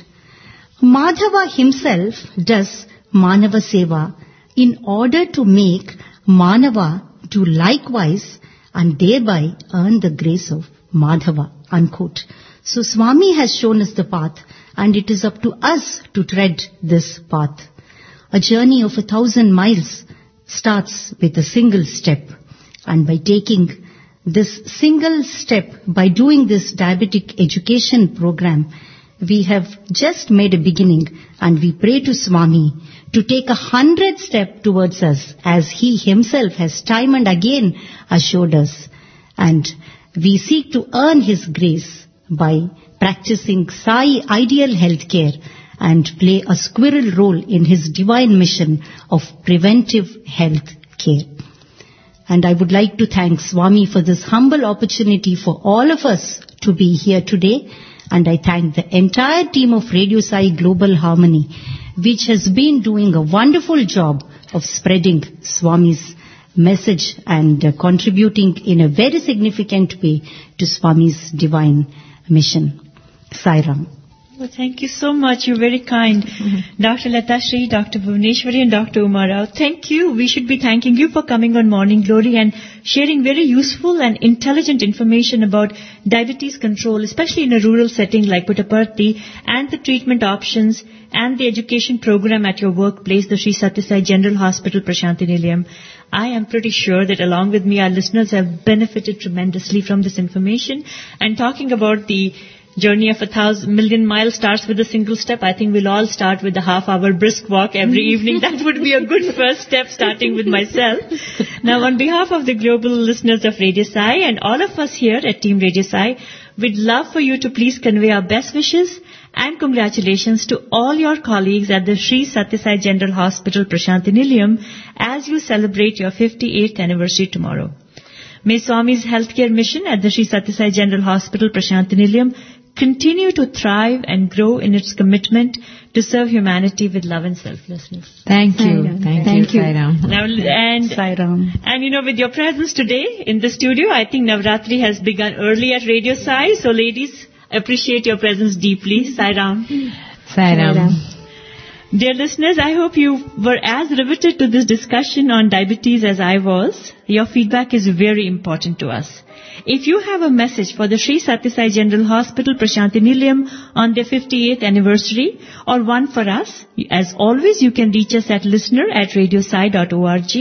Madhava himself does Manava Seva in order to make Manava do likewise and thereby earn the grace of Madhava. Unquote. So Swami has shown us the path, and it is up to us to tread this path. A journey of a thousand miles starts with a single step. And by taking this single step, by doing this diabetic education program, we have just made a beginning, and we pray to Swami to take a hundred steps towards us, as he himself has time and again assured us. And we seek to earn his grace by practicing Sai ideal healthcare and play a squirrel role in his divine mission of preventive health care. And I would like to thank Swami for this humble opportunity for all of us to be here today. And I thank the entire team of Radio Sai Global Harmony, which has been doing a wonderful job of spreading Swami's message and uh, contributing in a very significant way to Swami's divine mission. Sai Ram. Well, thank you so much. You're very kind. Mm-hmm. Doctor Lata Shri, Doctor Bhuvaneshwari and Doctor Uma Rao, thank you. We should be thanking you for coming on Morning Glory and sharing very useful and intelligent information about diabetes control, especially in a rural setting like Puttaparthi, and the treatment options and the education program at your workplace, the Sri Sathya Sai General Hospital, Prasanthi Nilayam. I am pretty sure that along with me, our listeners have benefited tremendously from this information. And talking about the journey of a thousand million miles starts with a single step. I think we'll all start with a half hour brisk walk every evening. That would be a good first step, starting with myself. Now, on behalf of the global listeners of Radio Sai and all of us here at Team Radio Sai, we'd love for you to please convey our best wishes and congratulations to all your colleagues at the Sri Sathya Sai General Hospital, Prasanthi Nilayam, as you celebrate your fifty-eighth anniversary tomorrow. May Swami's healthcare mission at the Sri Sathya Sai General Hospital, Prasanthi Nilayam, continue to thrive and grow in its commitment to serve humanity with love and selflessness. Thank you. Thank, Thank you, Thank you. Sairam. Now, and, Sairam. And you know, with your presence today in the studio, I think Navratri has begun early at Radio Sai. So ladies, appreciate your presence deeply. Sairam. Sairam. Sairam. Dear listeners, I hope you were as riveted to this discussion on diabetes as I was. Your feedback is very important to us. If you have a message for the Sri Sathya Sai General Hospital, Prasanthi Nilayam on their fifty-eighth anniversary or one for us, as always, you can reach us at listener at radiosai dot org.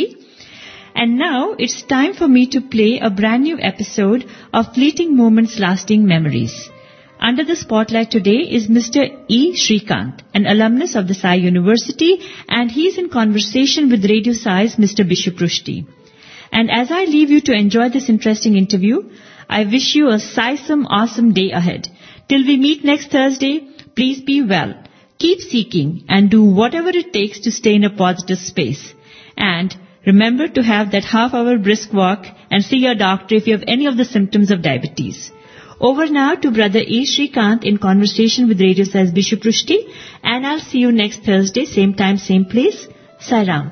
And now it's time for me to play a brand new episode of Fleeting Moments, Lasting Memories. Under the spotlight today is Mister E. Shrikant, an alumnus of the Sai University, and he's in conversation with Radio Sai's Mister Bishu Prushti. And as I leave you to enjoy this interesting interview, I wish you a Sai-some awesome day ahead. Till we meet next Thursday, please be well, keep seeking, and do whatever it takes to stay in a positive space. And remember to have that half-hour brisk walk and see your doctor if you have any of the symptoms of diabetes. Over now to Brother E. Shrikant in conversation with Radio Sai's Bishu Prushti, and I'll see you next Thursday, same time, same place. Sairam.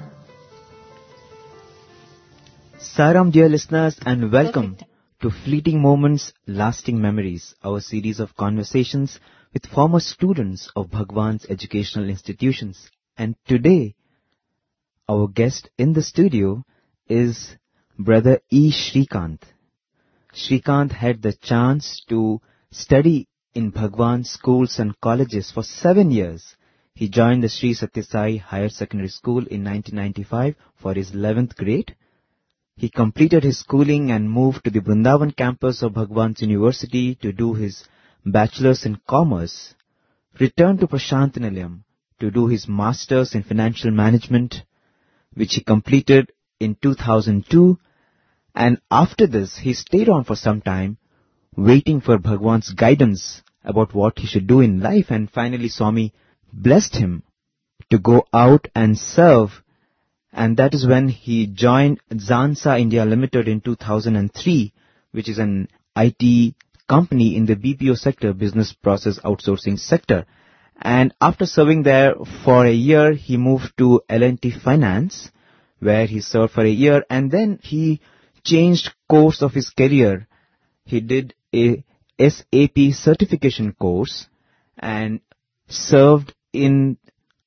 Sairam, dear listeners, and welcome to Fleeting Moments, Lasting Memories, our series of conversations with former students of Bhagwan's educational institutions. And today, our guest in the studio is Brother E. Shrikant. Shrikant had the chance to study in Bhagwan schools and colleges for seven years. He joined the Sri Sathya Sai Higher Secondary School in nineteen ninety-five for his eleventh grade. He completed his schooling and moved to the Vrindavan campus of Bhagwan's University to do his bachelor's in commerce, returned to Prasanthi Nilayam to do his master's in financial management, which he completed in two thousand two. And after this, he stayed on for some time, waiting for Bhagwan's guidance about what he should do in life. And finally, Swami blessed him to go out and serve. And that is when he joined Zansa India Limited in two thousand three, which is an I T company in the B P O sector, business process outsourcing sector. And after serving there for a year, he moved to L and T Finance, where he served for a year. And then he changed course of his career. He did a S A P certification course and served in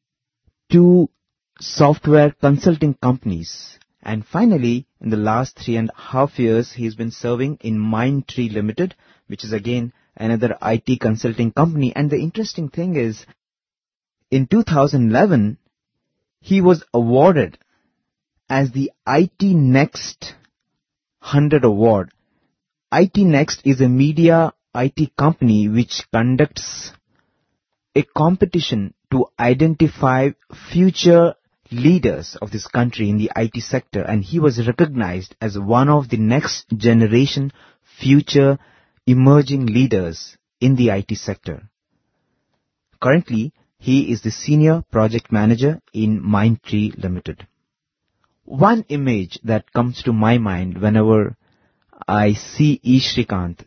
two software consulting companies. And finally, in the last three and a half years, he's been serving in Mindtree Limited, which is again another I T consulting company. And the interesting thing is, in two thousand eleven, he was awarded as the I T Next one hundred Award. I T Next is a media I T company which conducts a competition to identify future leaders of this country in the I T sector, and he was recognized as one of the next generation future emerging leaders in the I T sector. Currently, he is the senior project manager in Mindtree Limited. One image that comes to my mind whenever I see E. Shrikant,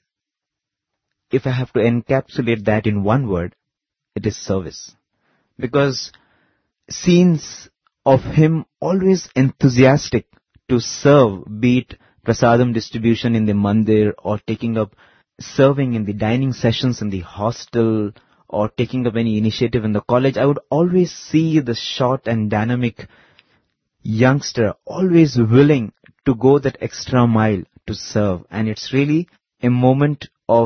if I have to encapsulate that in one word, it is service. Because scenes of him always enthusiastic to serve, be it prasadam distribution in the mandir or taking up serving in the dining sessions in the hostel or taking up any initiative in the college, I would always see the short and dynamic youngster always willing to go that extra mile to serve. And it's really a moment of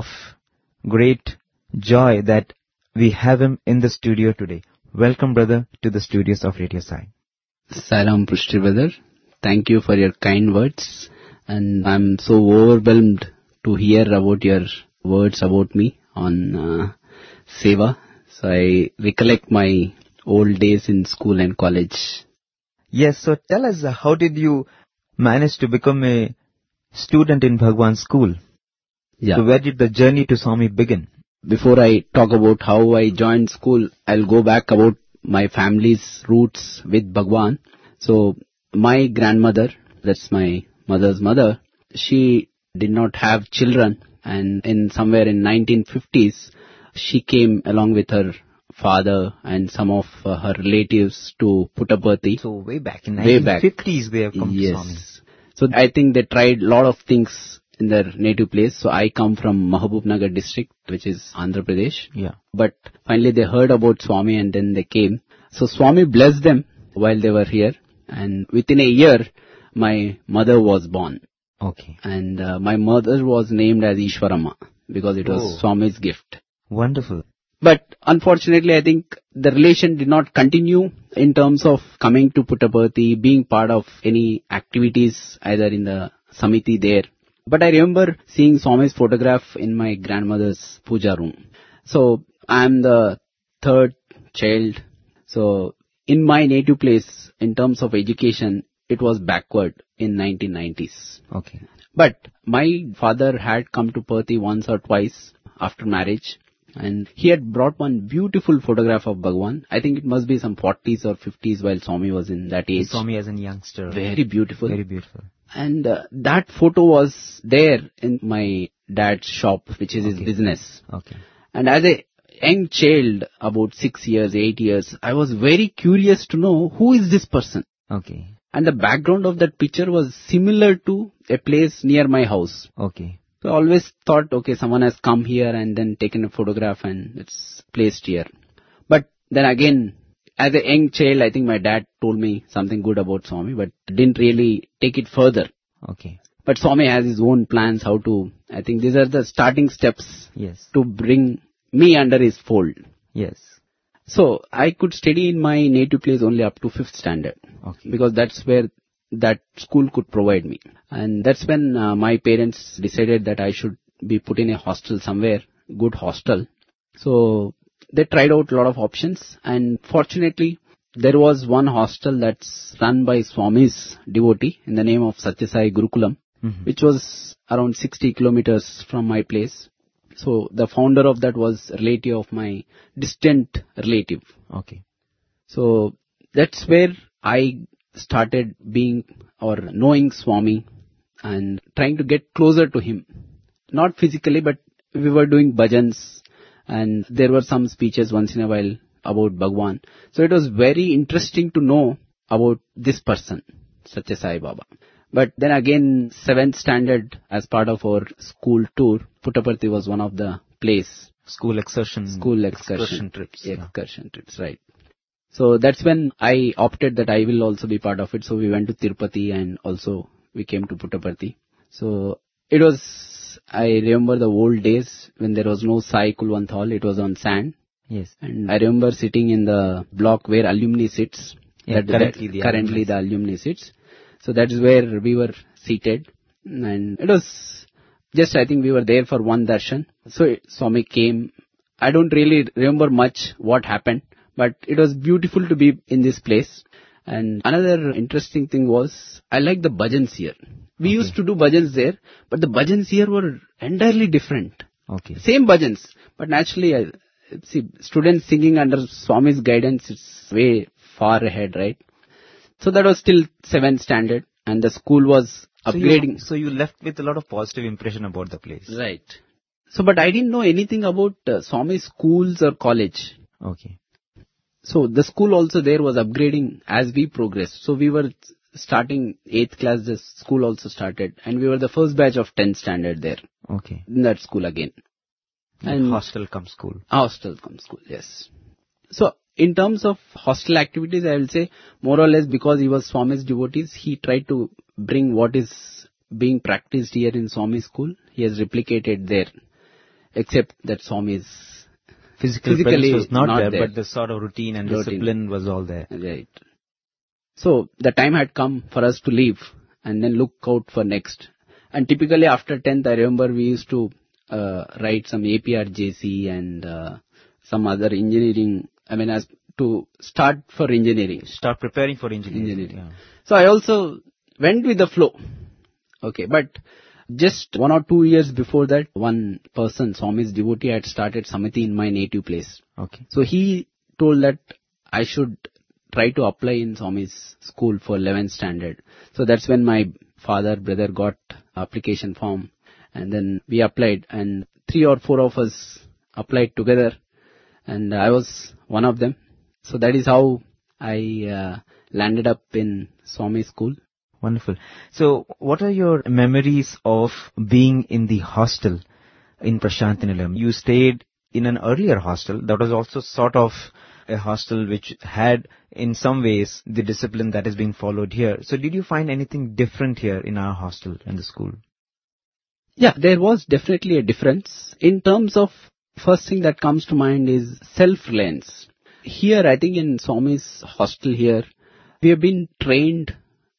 great joy that we have him in the studio today. Welcome, brother, to the studios of Radio Sai. Salam Pushti, brother. Thank you for your kind words. And I'm so overwhelmed to hear about your words about me on uh, Seva. So I recollect my old days in school and college. Yes, so tell us, uh, how did you manage to become a student in Bhagwan school? Yeah. So where did the journey to Swami begin? Before I talk about how I joined school, I'll go back about my family's roots with Bhagwan. So my grandmother, that's my mother's mother, she did not have children, and in somewhere in nineteen fifties, she came along with her father and some of uh, her relatives to Puttaparthi. So way back in Way nineteen fifties they have come yes. to Swami. So I think they tried a lot of things in their native place. So I come from Mahabubnagar district, which is Andhra Pradesh. Yeah. But finally they heard about Swami and then they came. So Swami blessed them while they were here. And within a year, my mother was born. Okay. And uh, my mother was named as Ishwarama because it was Oh. Swami's gift. Wonderful. But unfortunately, I think the relation did not continue in terms of coming to Puttaparthi, being part of any activities either in the Samiti there. But I remember seeing Swami's photograph in my grandmother's puja room. So I'm the third child. So in my native place, in terms of education, it was backward in nineteen nineties. Okay. But my father had come to Perthi once or twice after marriage. And he had brought one beautiful photograph of Bhagwan. I think it must be some forties or fifties while Swami was in that age. Swami as a youngster. Very beautiful. Very beautiful. And uh, that photo was there in my dad's shop, which is his Okay. business. Okay. And as a young child, about six years, eight years, I was very curious to know who is this person. Okay. And the background of that picture was similar to a place near my house. Okay. So I always thought, okay, someone has come here and then taken a photograph and it's placed here. But then again, as a young child, I think my dad told me something good about Swami, but didn't really take it further. Okay. But Swami has his own plans how to, I think these are the starting steps Yes. to bring me under his fold. Yes. So I could study in my native place only up to fifth standard. Okay. Because that's where that school could provide me. And that's when uh, my parents decided that I should be put in a hostel somewhere, good hostel. So they tried out a lot of options, and fortunately there was one hostel that's run by Swami's devotee in the name of Satyasai Gurukulam, Mhm. which was around sixty kilometers from my place. So the founder of that was a relative of my distant relative. Okay. So that's where I started being or knowing Swami and trying to get closer to him. Not physically, but we were doing bhajans and there were some speeches once in a while about Bhagwan. So it was very interesting to know about this person, Satya Sai Baba. But then again, seventh standard as part of our school tour, Puttaparthi was one of the place. School excursion. School excursion. Excursion trips. yeah. Excursion trips, right. So that's when I opted that I will also be part of it. So we went to Tirupati and also we came to Puttaparthi. So it was, I remember the old days when there was no Sai Kulwant Hall, it was on sand. Yes. And I remember sitting in the block where alumni sits. Yeah, That- currently that- the currently alumni. the alumni sits. So that is where we were seated. And it was just, I think we were there for one darshan. So Swami came. I don't really remember much what happened, but it was beautiful to be in this place. And another interesting thing was, I like the bhajans here. We Okay. used to do bhajans there, but the bhajans here were entirely different. Okay. Same bhajans, but naturally, I, see, students singing under Swami's guidance, it's way far ahead, right? So that was still seventh standard, and the school was So you, upgrading. so you left with a lot of positive impression about the place. Right. So, but I didn't know anything about uh, Swami schools or college. Okay. So the school also there was upgrading as we progressed. So we were starting eighth class, the school also started, and we were the first batch of tenth standard there Okay. in that school again. And hostel cum school. Hostel cum school, yes. So, in terms of hostel activities, I will say more or less because he was Swami's devotees, he tried to bring what is being practiced here in Swami school. He has replicated there, except that Swami is Physical physically presence was not, not there, there. but the sort of routine and Routine. discipline was all there. Right. So, the time had come for us to leave and then look out for next. And typically after tenth, I remember we used to uh, write some A P R J C and uh, some other engineering, I mean, as to start for engineering. Start preparing for engineering. engineering. Yeah. So, I also went with the flow. Okay, but just one or two years before that, one person, Swami's devotee, had started Samiti in my native place. Okay. So he told that I should try to apply in Swami's school for eleventh standard. So that's when my father, brother got application form and then we applied and three or four of us applied together and I was one of them. So that is how I uh, landed up in Swami school. Wonderful. So, what are your memories of being in the hostel in Prashantinilayam? You stayed in an earlier hostel that was also sort of a hostel which had, in some ways, the discipline that is being followed here. So, did you find anything different here in our hostel and the school? Yeah, there was definitely a difference. In terms of, first thing that comes to mind is self-reliance. Here, I think in Swami's hostel here, we have been trained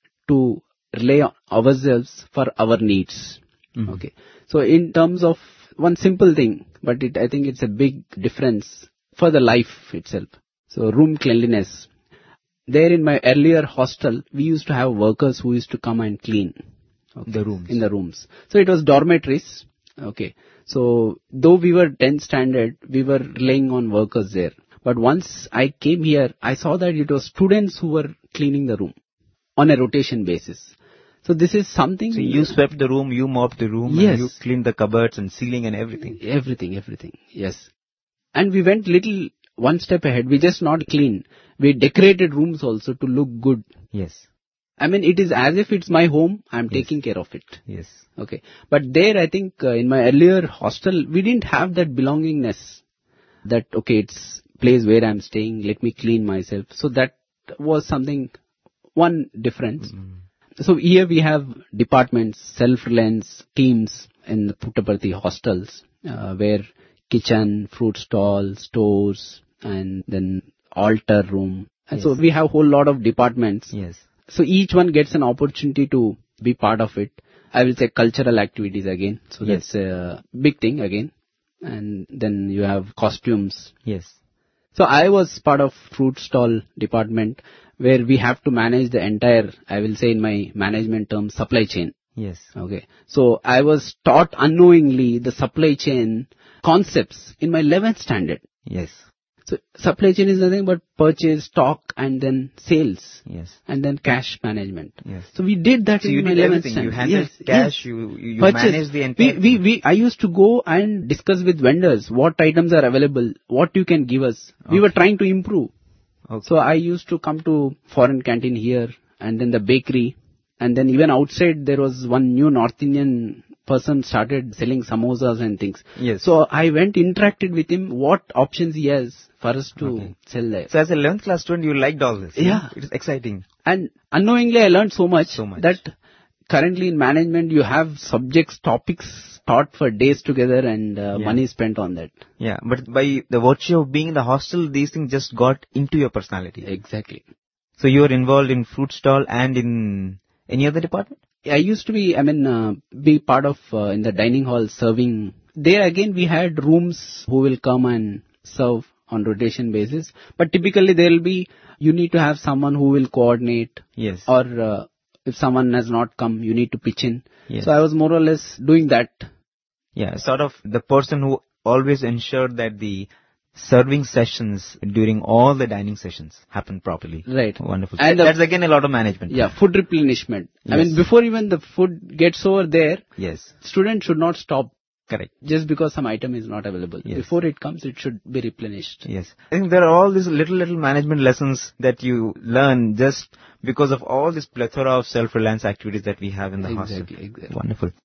to rely on ourselves for our needs. Mm-hmm. Okay. So in terms of one simple thing, but it, I think it's a big difference for the life itself. So room cleanliness. There in my earlier hostel, we used to have workers who used to come and clean. Okay, the rooms. In the rooms. So it was dormitories. Okay. So though we were tenth standard, we were relying on workers there. But once I came here, I saw that it was students who were cleaning the room on a rotation basis. So this is something... So you swept the room, you mopped the room, yes. and you cleaned the cupboards and ceiling and everything. Everything, everything, yes. And we went little one step ahead. We just not clean. We decorated rooms also to look good. Yes. I mean, it is as if it's my home, I'm yes. taking care of it. Yes. Okay. But there, I think, uh, in my earlier hostel, we didn't have that belongingness. That, okay, it's place where I'm staying, let me clean myself. So that was something... One difference. Mm-hmm. So here we have departments, self-reliance teams in the Puttaparthi hostels, uh, where kitchen, fruit stall, stores, and then altar room. And yes. so we have a whole lot of departments. Yes. So each one gets an opportunity to be part of it. I will say cultural activities again. So yes. that's a big thing again. And then you have costumes. Yes. So I was part of fruit stall department, where we have to manage the entire, I will say in my management term, supply chain. Yes. Okay. So I was taught unknowingly the supply chain concepts in my eleventh standard. Yes. So supply chain is nothing but purchase, stock, and then sales. Yes. And then cash management. Yes. So we did that so in you my did eleventh everything. standard. You handled yes. cash, yes. you, you Purchase. managed the entire we, we, we, I used to go and discuss with vendors what items are available, what you can give us. Okay. We were trying to improve. Okay. So I used to come to foreign canteen here and then the bakery, and then even outside there was one new North Indian person started selling samosas and things. Yes. So I went interacted with him what options he has for us to okay. sell there. So as an eleventh class student you liked all this. Yeah. It is exciting. And unknowingly I learned so much, so much that currently in management you have subjects, topics taught for days together and uh, yeah. money spent on that. Yeah, but by the virtue of being in the hostel, these things just got into your personality. Exactly. So you were involved in fruit stall and in any other department? I used to be, I mean, uh, be part of uh, in the dining hall serving. There again we had rooms who will come and serve on rotation basis. But typically there will be, you need to have someone who will coordinate. Yes. Or uh, if someone has not come, you need to pitch in. Yes. So I was more or less doing that. Yeah, sort of the person who always ensured that the serving sessions during all the dining sessions happen properly. Right. Wonderful. And so that's again a lot of management. Yeah, food replenishment. Yes. I mean, before even the food gets over there, yes, students should not stop. Correct. Just because some item is not available. Yes. Before it comes, it should be replenished. Yes. I think there are all these little, little management lessons that you learn just because of all this plethora of self-reliance activities that we have in the exactly, hostel. Exactly. Wonderful.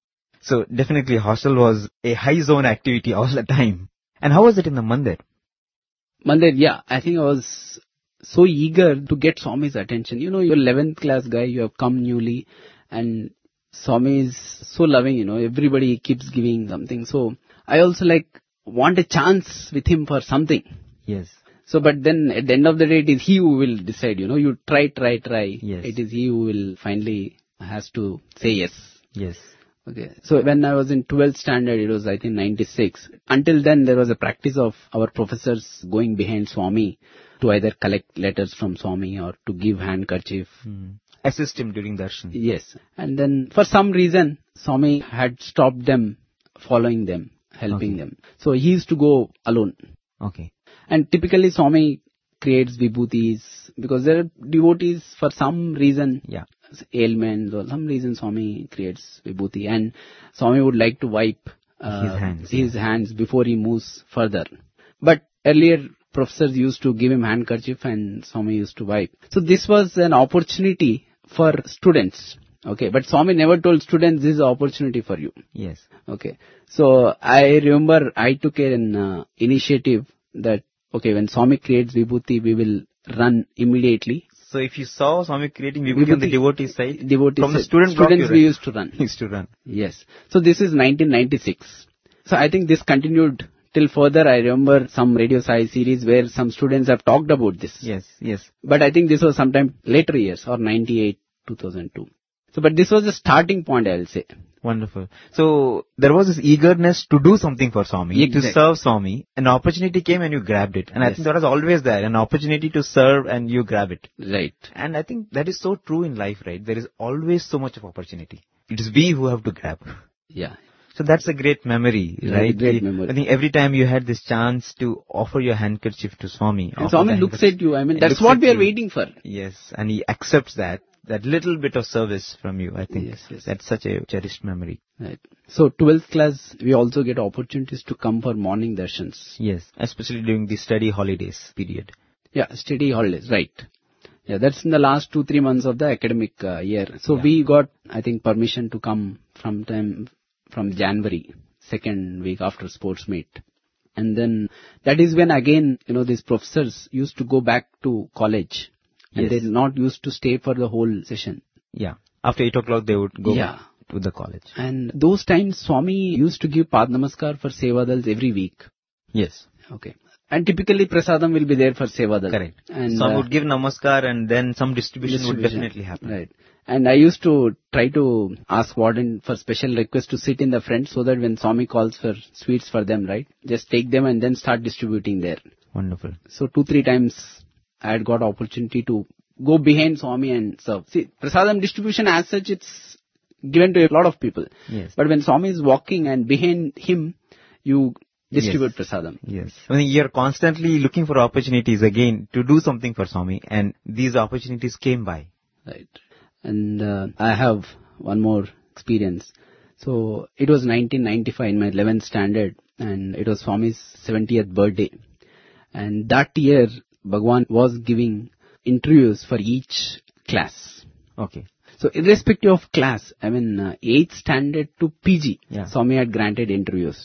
So definitely hostel was a high zone activity all the time. And how was it in the Mandir? Mandir, yeah, I think I was so eager to get Swami's attention. You know, you're eleventh class guy, you have come newly, and Swami is so loving, you know, everybody keeps giving something. So I also like want a chance with him for something. Yes. So, but then at the end of the day, it is he who will decide, you know, you try, try, try. Yes. It is he who will finally has to say yes. Yes. Okay. So when I was in twelfth standard, it was I think ninety-six. Until then, there was a practice of our professors going behind Swami to either collect letters from Swami or to give handkerchief. Hmm. Assist him during darshan. Yes. And then for some reason, Swami had stopped them, following them, helping Okay. them. So he used to go alone. Okay. And typically Swami creates vibhutis because there are devotees for some reason, Yeah. ailments or some reason Swami creates vibhuti, and Swami would like to wipe uh, His hands, his hands before he moves further. But earlier professors used to give him handkerchief and Swami used to wipe. So this was an opportunity for students. Okay, but Swami never told students this is an opportunity for you. Yes. Okay, so I remember I took an uh, initiative that, okay, when Swami creates vibhuti, we will run immediately. So if you saw Swami creating vibhuti on the devotee side, Devotee from the side, student block, students you we ran. used to run. used to run. Yes. So this is nineteen ninety-six. So I think this continued till further. I remember some Radio Sai series where some students have talked about this. Yes, yes. But I think this was sometime later years or ninety-eight, two thousand two. So but this was the starting point, I will say. Wonderful. So there was this eagerness to do something for Swami, Exactly. to serve Swami. An opportunity came and you grabbed it. And I Yes. think that was always there, an opportunity to serve and you grab it. Right. And I think that is so true in life, right? There is always so much of opportunity. It is we who have to grab. Yeah. So that's a great memory, Yeah, right? great I- memory. I think every time you had this chance to offer your handkerchief to Swami. And offer Swami the looks handkerchief- at you. I mean, He that's looks what at we are you. waiting for. Yes, and he accepts that, that little bit of service from you, I think. Yes, yes. That's such a cherished memory. Right. So twelfth class, we also get opportunities to come for morning darshans. Yes, especially during the study holidays period. Yeah, study holidays, right. Yeah, that's in the last two, three months of the academic uh, year. So Yeah. we got, I think, permission to come from time, from January, second week after sports meet. And then that is when again, you know, these professors used to go back to college. And Yes. they're not used to stay for the whole session. Yeah. After eight o'clock they would go Yeah. to the college. And those times Swami used to give Pad Namaskar for Sevadals every week. Yes. Okay. And typically Prasadam will be there for Sevadal. Correct. And Some uh, would give namaskar and then some distribution, would distribution. definitely happen. Right. And I used to try to ask warden for special request to sit in the front so that when Swami calls for sweets for them, right, just take them and then start distributing there. Wonderful. So two, three times I had got opportunity to go behind Swami and serve. See, Prasadam distribution as such, it's given to a lot of people. Yes. But when Swami is walking and behind him, you distribute Yes. Prasadam. Yes. I mean, you're constantly looking for opportunities again to do something for Swami, and these opportunities came by. Right. And uh, I have one more experience. So it was nineteen ninety-five in my eleventh standard, and it was Swami's seventieth birthday. And that year, Bhagwan was giving interviews for each class. Okay. So irrespective of class, I mean uh, eighth standard to P G, Yeah. Swami had granted interviews.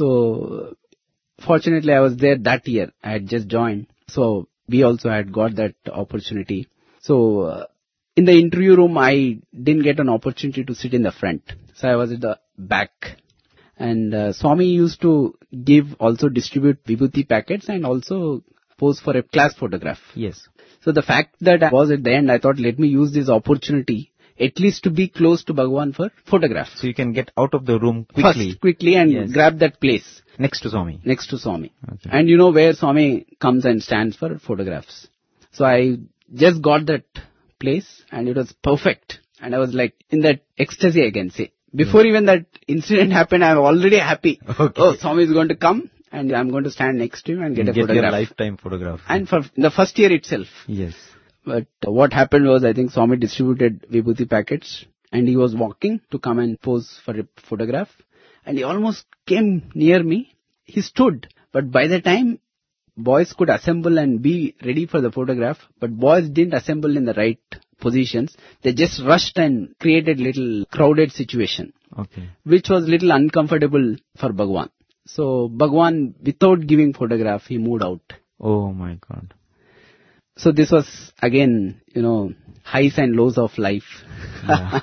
So fortunately I was there that year. I had just joined. So we also had got that opportunity. So uh, in the interview room, I didn't get an opportunity to sit in the front. So I was at the back. And uh, Swami used to give, also distribute vibhuti packets and also pose for a class photograph. Yes. So the fact that I was at the end, I thought, let me use this opportunity at least to be close to Bhagwan for photographs. So you can get out of the room quickly. First, quickly and Yes. grab that place Next to Swami. next to Swami. Okay. And you know where Swami comes and stands for photographs. So I just got that place and it was perfect. And I was like in that ecstasy, I can say. Before even that incident happened, I'm already happy. Okay. Oh, Swami is going to come and I'm going to stand next to him and get You a get your photograph. lifetime photograph. And for the first year itself. Yes. But what happened was, I think Swami distributed vibhuti packets and he was walking to come and pose for a photograph. And he almost came near me. He stood. But by the time boys could assemble and be ready for the photograph, but boys didn't assemble in the right positions, they just rushed and created little crowded situation, Okay. which was little uncomfortable for Bhagwan. So Bhagwan, without giving photograph, he moved out. Oh my God. So this was again, you know, highs and lows of life. Yeah.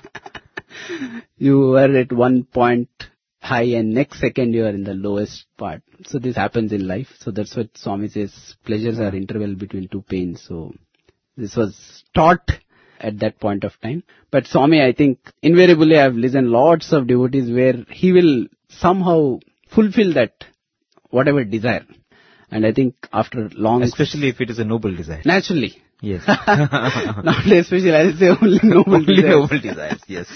You were at one point high and next second you are in the lowest part. So this happens in life. So that's what Swami says, pleasures are interval between two pains. So this was taught at that point of time. But Swami, I think invariably I have listened lots of devotees where he will somehow fulfill that whatever desire. And I think after long... Especially if it is a noble desire. Naturally. Yes. Not especially, I will say only noble Only desires. noble desires, yes.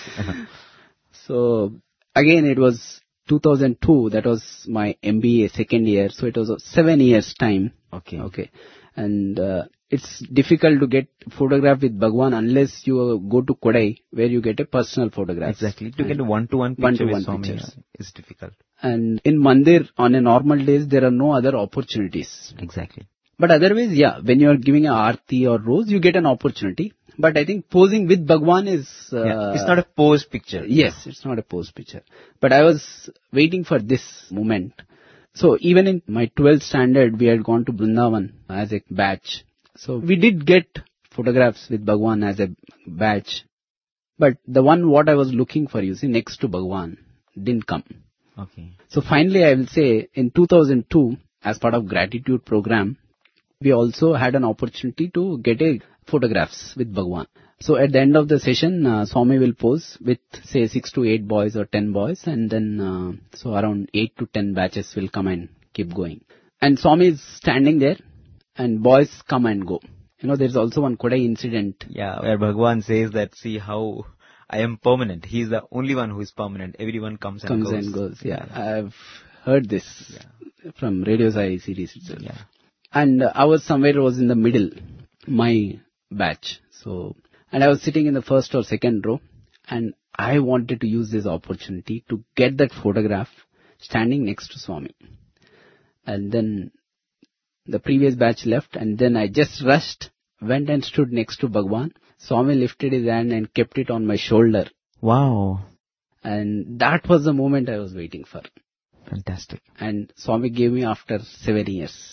So again it was two thousand two, that was my M B A second year. So it was a seven years time. Okay. Okay. And uh, it's difficult to get photograph with Bhagwan unless you go to Kodai where you get a personal photograph. Exactly. To get a one-to-one picture One-to-one with Swami pictures. is difficult. And in Mandir on a normal days there are no other opportunities. Exactly. But otherwise, yeah, when you are giving a Aarti or rose, you get an opportunity. But I think posing with Bhagwan is... Uh, Yeah. It's not a pose picture. Yes, it's not a pose picture. But I was waiting for this moment. So even in my twelfth standard, we had gone to Vrindavan as a batch. So we did get photographs with Bhagwan as a batch. But the one what I was looking for, you see, next to Bhagwan, didn't come. Okay. So finally, I will say in two thousand two, as part of gratitude program, we also had an opportunity to get a photographs with Bhagwan. So at the end of the session, uh, Swami will pose with say six to eight boys or ten boys, and then uh, so around eight to ten batches will come and keep going. And Swami is standing there, and boys come and go. You know, there's also one Kodai incident. Yeah, where Bhagwan says that, see how I am permanent. He is the only one who is permanent. Everyone comes and Comes goes. and goes. Yeah, I've heard this Yeah. from Radio Sai series itself. Yeah. And uh, I was somewhere was in the middle, my batch. So, and I was sitting in the first or second row, and I wanted to use this opportunity to get that photograph standing next to Swami. And then the previous batch left, and then I just rushed, went and stood next to Bhagwan. Swami lifted his hand and kept it on my shoulder. Wow. And that was the moment I was waiting for. Fantastic. And Swami gave me after seven years.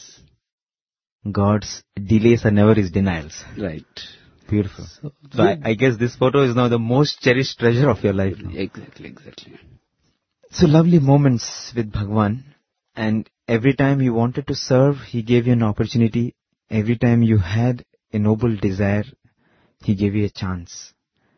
God's delays are never his denials. Right. Beautiful. So, So I, I guess this photo is now the most cherished treasure of your life now. Exactly, exactly. So lovely moments with Bhagwan, and every time you wanted to serve, he gave you an opportunity. Every time you had a noble desire, he gave you a chance.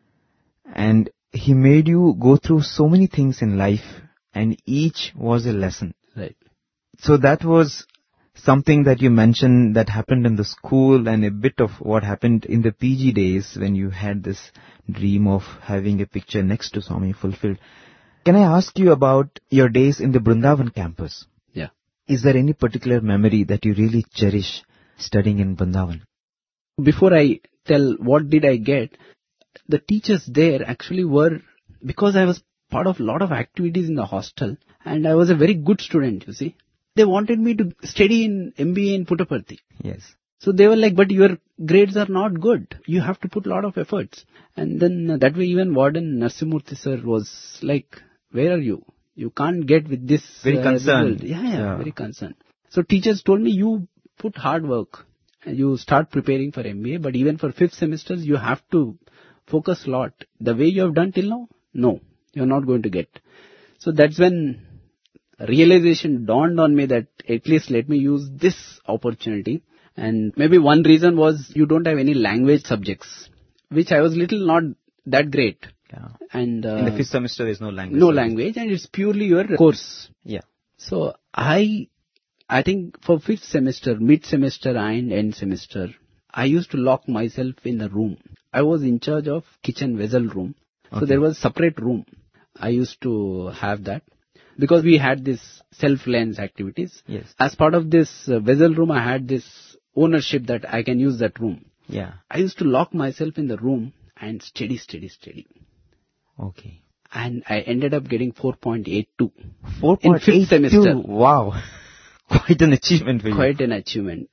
And he made you go through so many things in life, and each was a lesson. Right. So that was something that you mentioned that happened in the school, and a bit of what happened in the P G days when you had this dream of having a picture next to Swami fulfilled. Can I ask you about your days in the Vrindavan campus? Yeah. Is there any particular memory that you really cherish studying in Vrindavan? Before I tell what did I get, the teachers there actually were, because I was part of a lot of activities in the hostel, and I was a very good student, you see. They wanted me to study in M B A in Puttaparthi. Yes. So they were like, but your grades are not good. You have to put a lot of efforts. And then uh, that way even Warden Narsimurthy sir was like, where are you? You can't get with this. Very uh, concerned. result. Yeah, yeah, Yeah. very concerned. So teachers told me, you put hard work. And you start preparing for M B A, but even for fifth semesters, you have to focus a lot. The way you have done till now, no, you're not going to get. So that's when realization dawned on me that at least let me use this opportunity. And maybe one reason was you don't have any language subjects, which I was little not that great. Yeah. And uh, In the fifth semester, there's no language. no subject. language, and it's purely your course. Yeah. So I, I think for fifth semester, mid semester and end semester, I used to lock myself in a room. I was in charge of kitchen vessel room. So Okay. there was separate room. I used to have that because we had this self-lens activities. Yes. As part of this uh, vessel room, I had this ownership that I can use that room. Yeah. I used to lock myself in the room and study, study, study. Okay. And I ended up getting four point eight two. four In point fifth eight two. semester. Wow. Quite an achievement for you. Quite an achievement.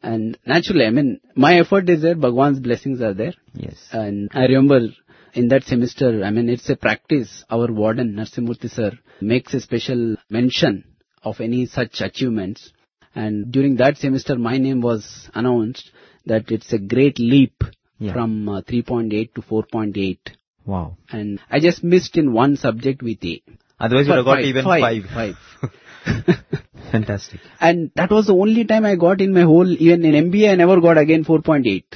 And naturally, I mean, my effort is there, Bhagwan's blessings are there. Yes. And I remember in that semester, I mean, it's a practice. Our warden, Narsimurthy sir, makes a special mention of any such achievements. And during that semester, my name was announced that it's a great leap Yeah. from uh, three point eight to four point eight. Wow. And I just missed in one subject with A. Otherwise, you would have got Five, even five, five. five. Fantastic. And that was the only time I got in my whole, even in M B A, I never got again four point eight.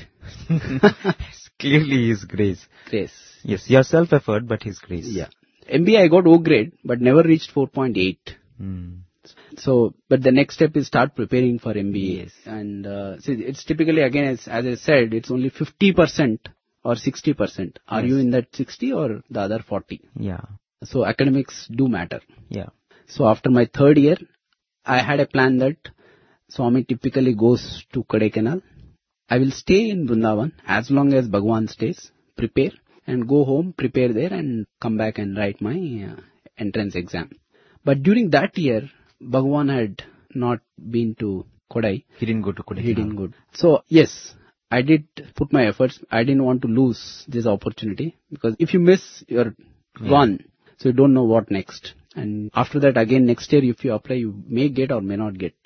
Clearly His grace. Grace. Yes, your self-effort, but His grace. Yeah. M B A I got O grade, but never reached four point eight. Hmm. So, but the next step is start preparing for M B A. Yes. And uh, see, it's typically, again, as, as I said, it's only fifty percent or sixty percent. Are Yes. you in that sixty or the other forty? Yeah. So academics do matter. Yeah. So after my third year, I had a plan that Swami typically goes to Kodaikanal. I will stay in Vrindavan as long as Bhagwan stays, prepare, and go home, prepare there, and come back and write my uh, entrance exam. But during that year, Bhagwan had not been to Kodai. He didn't go to Kodaikanal. He didn't go. So yes, I did put my efforts. I didn't want to lose this opportunity, because if you miss, you're Yeah. gone. So you don't know what next. And after that, again, next year, if you apply, you may get or may not get.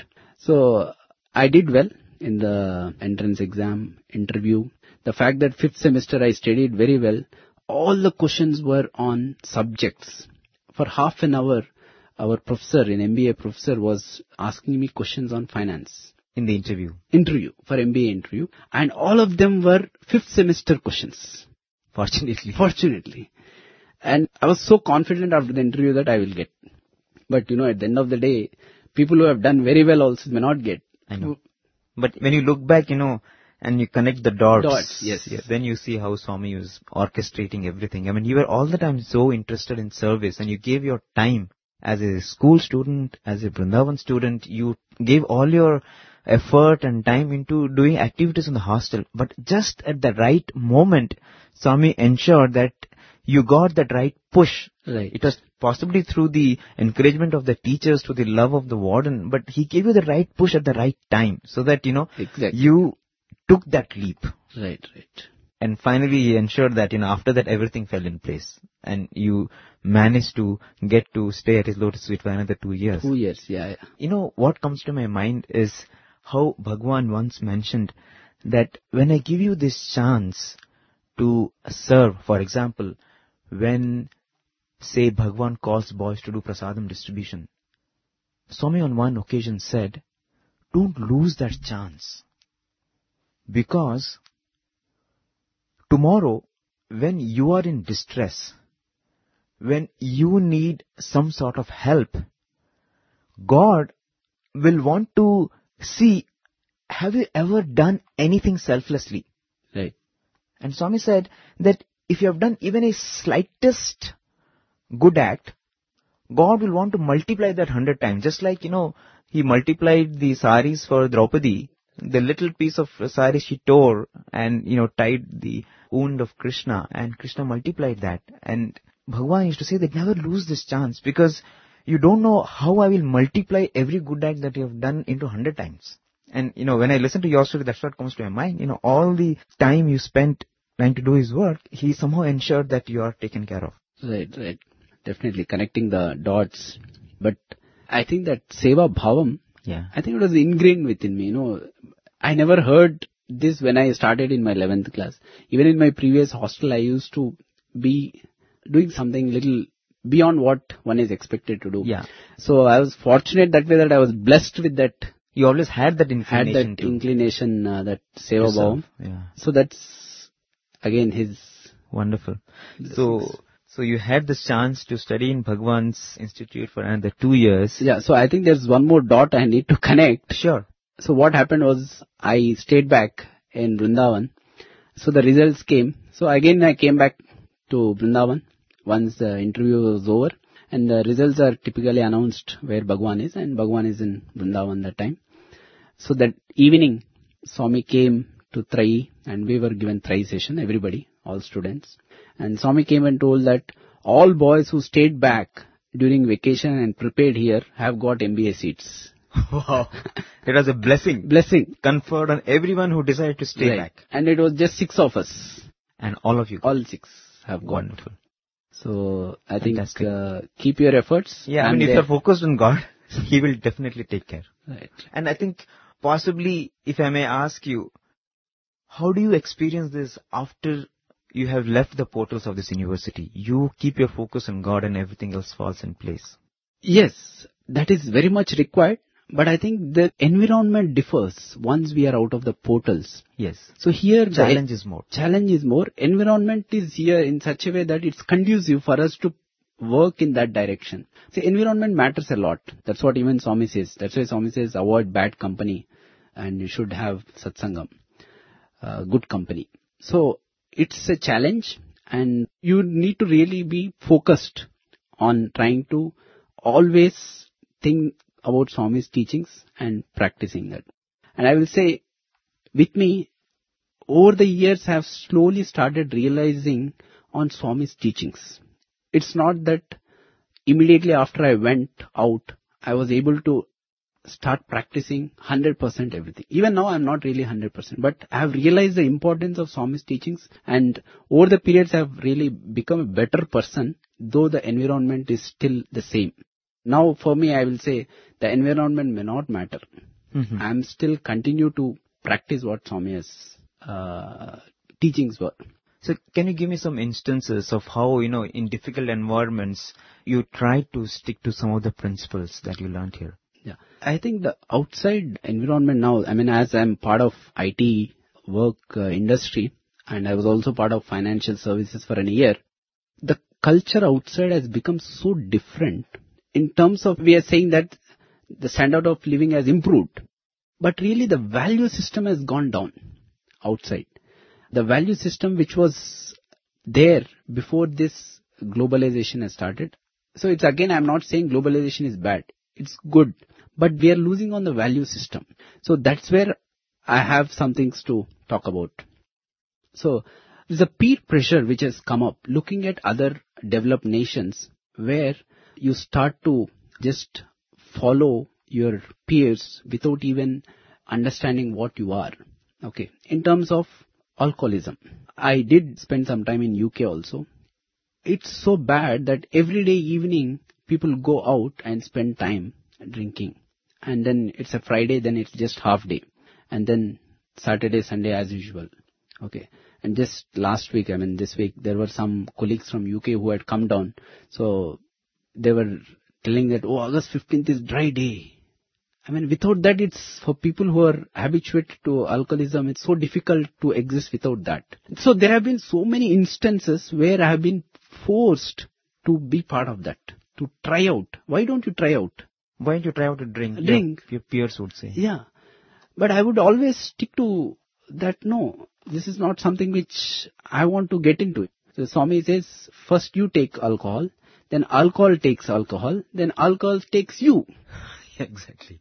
So I did well in the entrance exam, interview. The fact that fifth semester I studied very well, all the questions were on subjects. For half an hour, our professor, an M B A professor, was asking me questions on finance. In the interview. Interview, for M B A interview. And all of them were fifth semester questions. Fortunately. Fortunately. And I was so confident after the interview that I will get. But you know, at the end of the day, people who have done very well also may not get. I know. But when you look back, you know, and you connect the dots, Dots, yes. yeah, then you see how Swami was orchestrating everything. I mean, you were all the time so interested in service, and you gave your time as a school student, as a Vrindavan student. You gave all your effort and time into doing activities in the hostel. But just at the right moment, Swami ensured that you got that right push. Right. It was possibly through the encouragement of the teachers, through the love of the warden, but he gave you the right push at the right time, so that, you know, Exactly. you took that leap. Right, right. And finally he ensured that, you know, after that everything fell in place. And you managed to get to stay at his lotus feet for another two years. Two years, yeah, yeah. You know, what comes to my mind is how Bhagwan once mentioned that when I give you this chance to serve, for example, when, say, Bhagwan calls boys to do prasadam distribution, Swami on one occasion said, don't lose that chance. Because tomorrow, when you are in distress, when you need some sort of help, God will want to see, have you ever done anything selflessly? Right. And Swami said that if you have done even a slightest good act, God will want to multiply that hundred times. Just like, you know, He multiplied the saris for Draupadi, the little piece of sari she tore and, you know, tied the wound of Krishna, and Krishna multiplied that. And Bhagwan used to say that never lose this chance, because you don't know how I will multiply every good act that you have done into hundred times. And, you know, when I listen to your story, that's what comes to my mind. You know, all the time you spent trying to do His work, He somehow ensured that you are taken care of. Right, right. Definitely connecting the dots. But I think that Seva Bhavam, Yeah. I think it was ingrained within me. You know, I never heard this when I started in my eleventh class. Even in my previous hostel, I used to be doing something little beyond what one is expected to do. Yeah. So I was fortunate that way that I was blessed with that, You always had that had inclination that to inclination, uh, that Seva yourself. Bhavam. Yeah. So that's, again, his... Wonderful. So, so you had this chance to study in Bhagwan's Institute for another two years. Yeah, so I think there's one more dot I need to connect. Sure. So what happened was I stayed back in Vrindavan. So the results came. So again I came back to Vrindavan once the interview was over. And the results are typically announced where Bhagwan is. And Bhagwan is in Vrindavan that time. So that evening, Swami came to Trai and we were given Trai session, everybody, all students. And Swami came and told that all boys who stayed back during vacation and prepared here have got M B A seats. Wow. It was a blessing. Blessing. Conferred on everyone who decided to stay Right. back. And it was just six of us. And all of you. All six have gone. Wonderful. So I Fantastic. think uh, keep your efforts. Yeah, I I'm mean, if there. you're focused on God, He will definitely take care. Right. And I think possibly, if I may ask you, how do you experience this after you have left the portals of this university? You keep your focus on God and everything else falls in place. Yes, that is very much required. But I think the environment differs once we are out of the portals. Yes. So here the Challenge is more. challenge is more. Environment is here in such a way that it's conducive for us to work in that direction. See, environment matters a lot. That's what even Swami says. That's why Swami says avoid bad company and you should have satsangam, uh, good company. So it's a challenge and you need to really be focused on trying to always think about Swami's teachings and practicing that. And I will say, with me, over the years I have slowly started realizing on Swami's teachings. It's not that immediately after I went out, I was able to start practicing one hundred percent everything. Even now I'm not really one hundred percent, but I have realized the importance of Swami's teachings, and over the periods I have really become a better person, though the environment is still the same. Now for me, I will say the environment may not matter. Mm-hmm. I am still continue to practice what Swami's uh, teachings were. So can you give me some instances of how, you know, in difficult environments, you try to stick to some of the principles that you learned here? Yeah, I think the outside environment now, I mean, as I'm part of I T work uh, industry, and I was also part of financial services for a year, the culture outside has become so different. In terms of, we are saying that the standard of living has improved, but really the value system has gone down outside. The value system which was there before this globalization has started. So it's again, I'm not saying globalization is bad. It's good, but we are losing on the value system. So that's where I have some things to talk about. So there's a peer pressure which has come up, looking at other developed nations where you start to just follow your peers without even understanding what you are. Okay. In terms of alcoholism, I did spend some time in U K also. It's so bad that every day evening people go out and spend time drinking. And then it's a Friday, then it's just half day. And then Saturday, Sunday as usual. Okay. And just last week, I mean this week, there were some colleagues from U K who had come down. So they were telling that, oh, August fifteenth is dry day. I mean, without that, it's for people who are habituated to alcoholism, it's so difficult to exist without that. So there have been so many instances where I have been forced to be part of that, to try out. Why don't you try out? Why don't you try out to drink? Drink. Your, your peers would say. Yeah. But I would always stick to that, no, this is not something which I want to get into. So Swami says, first you take alcohol, then alcohol takes alcohol, then alcohol takes you. Exactly.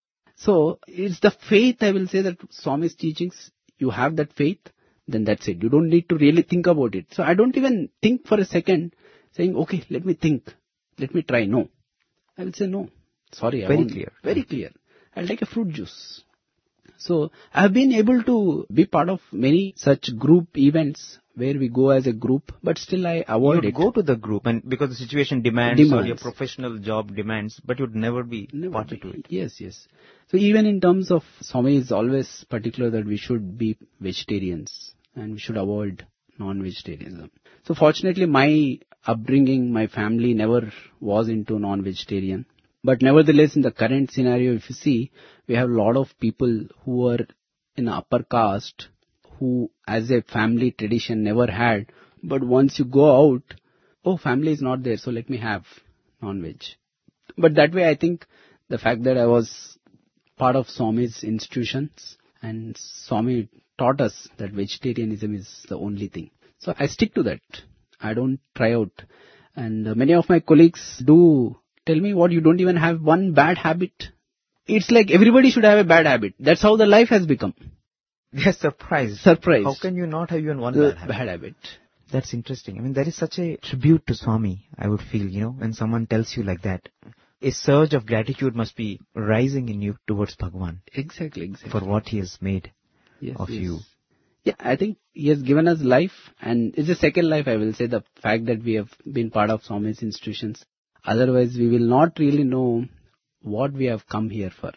So it's the faith, I will say, that Swami's teachings, you have that faith, then that's it. You don't need to really think about it. So I don't even think for a second saying, okay, let me think, let me try. No. I will say no. Sorry. Very I won't. clear. Very clear. I'll take a fruit juice. So I have been able to be part of many such group events where we go as a group, but still I avoid You'd it. go to the group and because the situation demands, Demands. or your professional job demands, but you'd never be Never party be. to it. Yes, yes. So even in terms of, Swami is always particular that we should be vegetarians and we should avoid non-vegetarianism. So fortunately my upbringing, my family never was into non-vegetarian. But nevertheless, in the current scenario, if you see, we have a lot of people who are in the upper caste who as a family tradition never had. But once you go out, oh, family is not there, so let me have non-veg. But that way I think the fact that I was part of Swami's institutions and Swami taught us that vegetarianism is the only thing. So I stick to that. I don't try out. And uh, many of my colleagues do tell me, what, you don't even have one bad habit? It's like everybody should have a bad habit. That's how the life has become. They're surprised. Surprised. How can you not have even one The bad habit? bad habit. That's interesting. I mean, that is such a tribute to Swami, I would feel, you know, when someone tells you like that. a surge of gratitude must be rising in you towards Bhagwan Exactly, exactly. for what he has made Yes, of yes. you. Yeah, I think he has given us life, and it's a second life, I will say, the fact that we have been part of Swami's institutions. Otherwise, we will not really know what we have come here for.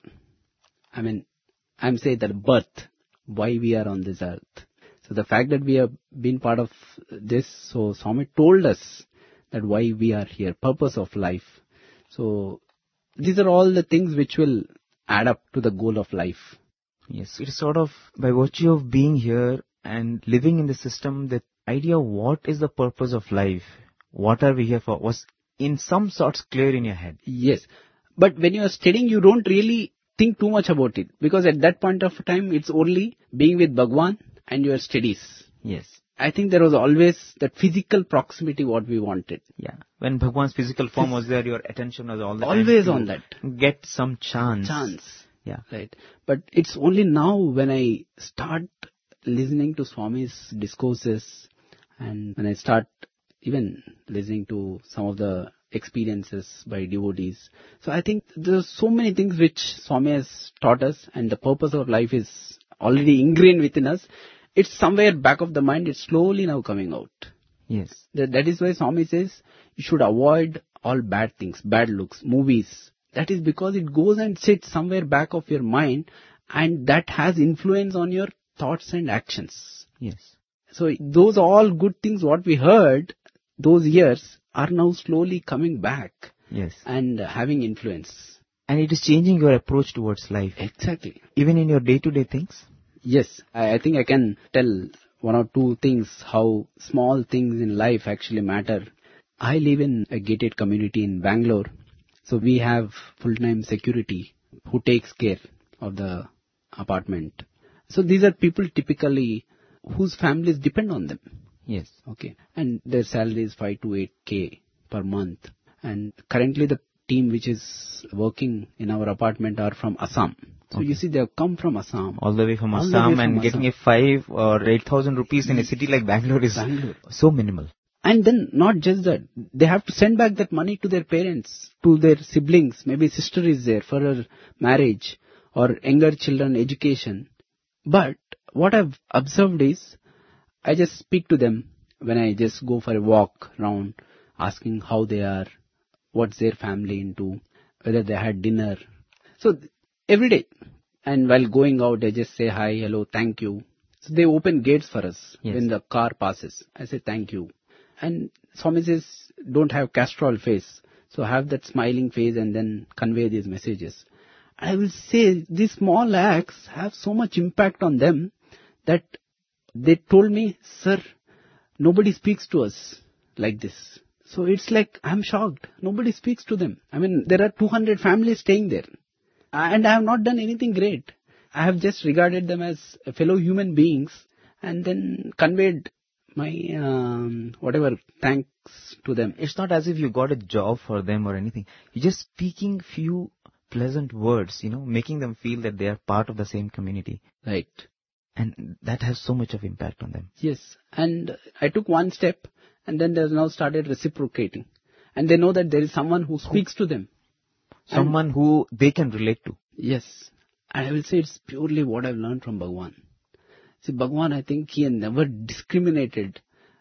I mean, I'm saying that birth, why we are on this earth. So the fact that we have been part of this, so Swami told us that why we are here, purpose of life. So these are all the things which will add up to the goal of life. Yes, it is sort of by virtue of being here and living in the system, the idea of what is the purpose of life, what are we here for, was in some sorts clear in your head. Yes. But when you are studying, you don't really think too much about it. Because at that point of time, it's only being with Bhagwan and your studies. Yes. I think there was always that physical proximity what we wanted. Yeah. When Bhagwan's physical form was there, your attention was all the Always time on to that. get some chance. Chance. Yeah. Right. But it's only now when I start listening to Swami's discourses and when I start even listening to some of the experiences by devotees. So I think there's so many things which Swami has taught us, and the purpose of life is already ingrained within us. It's somewhere back of the mind, it's slowly now coming out. Yes. That, that is why Swami says you should avoid all bad things, bad looks, movies. That is because it goes and sits somewhere back of your mind, and that has influence on your thoughts and actions. Yes. So those all good things what we heard those years are now slowly coming back. Yes. And having influence. And it is changing your approach towards life. Exactly. Even in your day-to-day things. Yes. I, I think I can tell one or two things how small things in life actually matter. I live in a gated community in Bangalore. So we have full-time security who takes care of the apartment. So these are people typically whose families depend on them. Yes. Okay. And their salary is five to eight K per month. And currently the team which is working in our apartment are from Assam. So Okay. you see, they have come from Assam. All the way from All the Assam, way from and getting Assam. a five or eight thousand rupees in a city like Bangalore is Bangalore. so minimal. And then not just that, they have to send back that money to their parents, to their siblings. Maybe sister is there for her marriage or younger children education. But what I've observed is, I just speak to them when I just go for a walk around, asking how they are, what's their family into, whether they had dinner. So every day, and while going out, I just say hi, hello, thank you. So they open gates for us. Yes. When the car passes. I say thank you. And Swami says, don't have castrol face. So have that smiling face and then convey these messages. I will say these small acts have so much impact on them that they told me, sir, nobody speaks to us like this. So it's like, I'm shocked. Nobody speaks to them. I mean, there are two hundred families staying there. And I have not done anything great. I have just regarded them as fellow human beings and then conveyed my, um, whatever, thanks to them. It's not as if you got a job for them or anything. You're just speaking few pleasant words, you know, making them feel that they are part of the same community. Right. And that has so much of impact on them. Yes. And I took one step and then they have now started reciprocating. And they know that there is someone who speaks to them. Someone And, who they can relate to. yes. And I will say it's purely what I've learned from Bhagwan. See, Bhagwan, I think he had never discriminated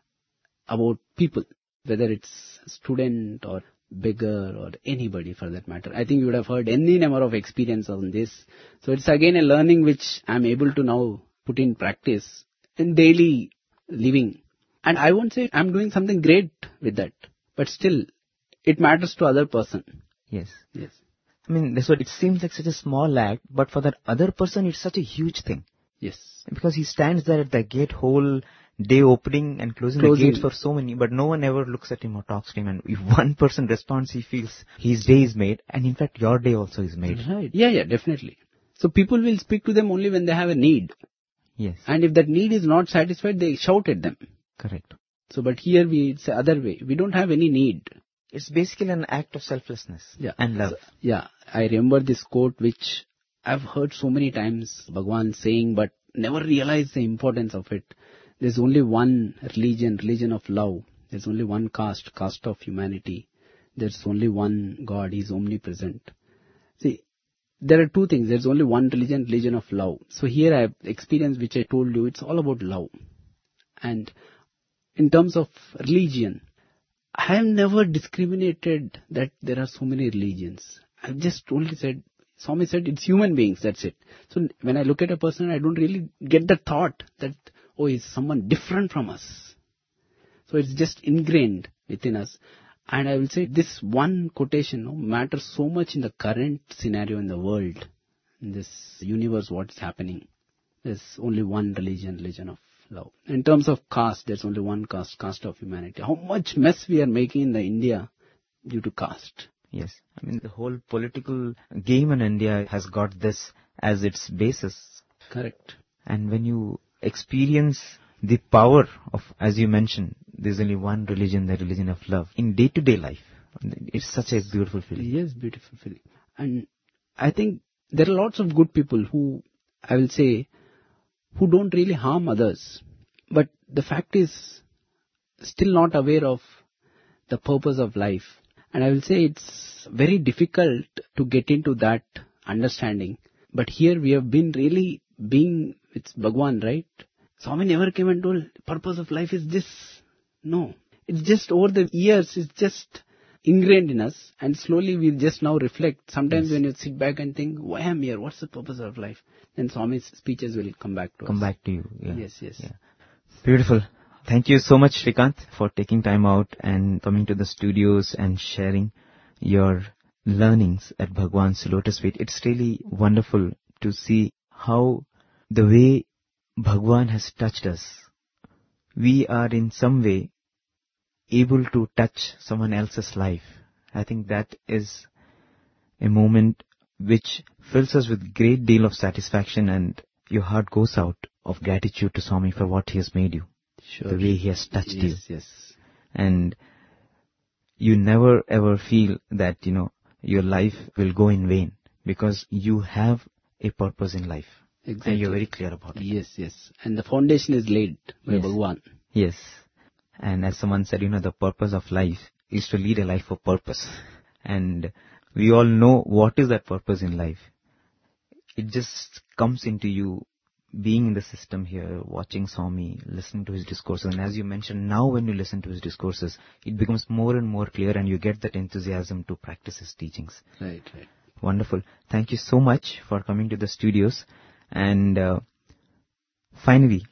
about people, whether it's student or beggar or anybody for that matter. I think you would have heard any number of experience on this. So it's again a learning which I'm able to now put in practice in daily living. And I won't say I'm doing something great with that, but still it matters to other person. Yes. Yes. I mean, that's what it seems like, such a small act, but for that other person, it's such a huge thing. Yes. Because he stands there at the gate whole day, opening and closing, Closing. the gates for so many, but no one ever looks at him or talks to him. And if one person responds, he feels his day is made, and in fact your day also is made. Right. Yeah, yeah, definitely. So people will speak to them only when they have a need. Yes. And if that need is not satisfied, they shout at them. Correct. So, but here we, it's the other way. We don't have any need. It's basically an act of selflessness Yeah. and love. So, yeah. I remember this quote which I've heard so many times Bhagwan saying, but never realized the importance of it. There's only one religion, religion of love. There's only one caste, caste of humanity. there's only one God, He's omnipresent. See, there are two things. There's only one religion, religion of love. So here I have experience which I told you, it's all about love. And in terms of religion, I have never discriminated that there are so many religions. I've just only said, Swami said, it's human beings, that's it. So when I look at a person, I don't really get the thought that, oh, is someone different from us. So it's just ingrained within us. And I will say this one quotation no, matters so much in the current scenario in the world, in this universe, what's happening. There's only one religion, religion of love. In terms of caste, there's only one caste, caste of humanity. How much mess we are making in the India due to caste. Yes, I mean the whole political game in India has got this as its basis. Correct. And when you experience the power of, as you mentioned, there's only one religion, the religion of love, in day-to-day life, it's such a beautiful feeling. Yes, beautiful feeling. And I think there are lots of good people who, I will say, who don't really harm others. But the fact is, still not aware of the purpose of life. And I will say it's very difficult to get into that understanding. But here we have been really being, it's Bhagwan, right? Swami never came and told, purpose of life is this. No. It's just over the years, it's just ingrained in us. And slowly we just now reflect. Sometimes yes. when you sit back and think, why am I here? What's the purpose of life? Then Swami's speeches will come back to come us. Come back to you. Yeah. Yes, yes. Yeah. Beautiful. Thank you so much, Shrikant, for taking time out and coming to the studios and sharing your learnings at Bhagwan's Lotus Feet. It's really wonderful to see how the way Bhagwan has touched us, we are in some way able to touch someone else's life. I think that is a moment which fills us with great deal of satisfaction, and your heart goes out of gratitude to Swami for what he has made you. Sure. The way he has touched yes, you. Yes, yes. And you never ever feel that, you know, your life will go in vain because you have a purpose in life. Exactly. And you're very clear about it. Yes, yes. And the foundation is laid by yes. Bhagwan. Yes. And as someone said, you know, the purpose of life is to lead a life of purpose. And we all know what is that purpose in life. It just comes into you being in the system here, watching Swami, listening to his discourses. And as you mentioned, now when you listen to his discourses, it becomes more and more clear and you get that enthusiasm to practice his teachings. Right, right. Wonderful. Thank you so much for coming to the studios. And uh, finally,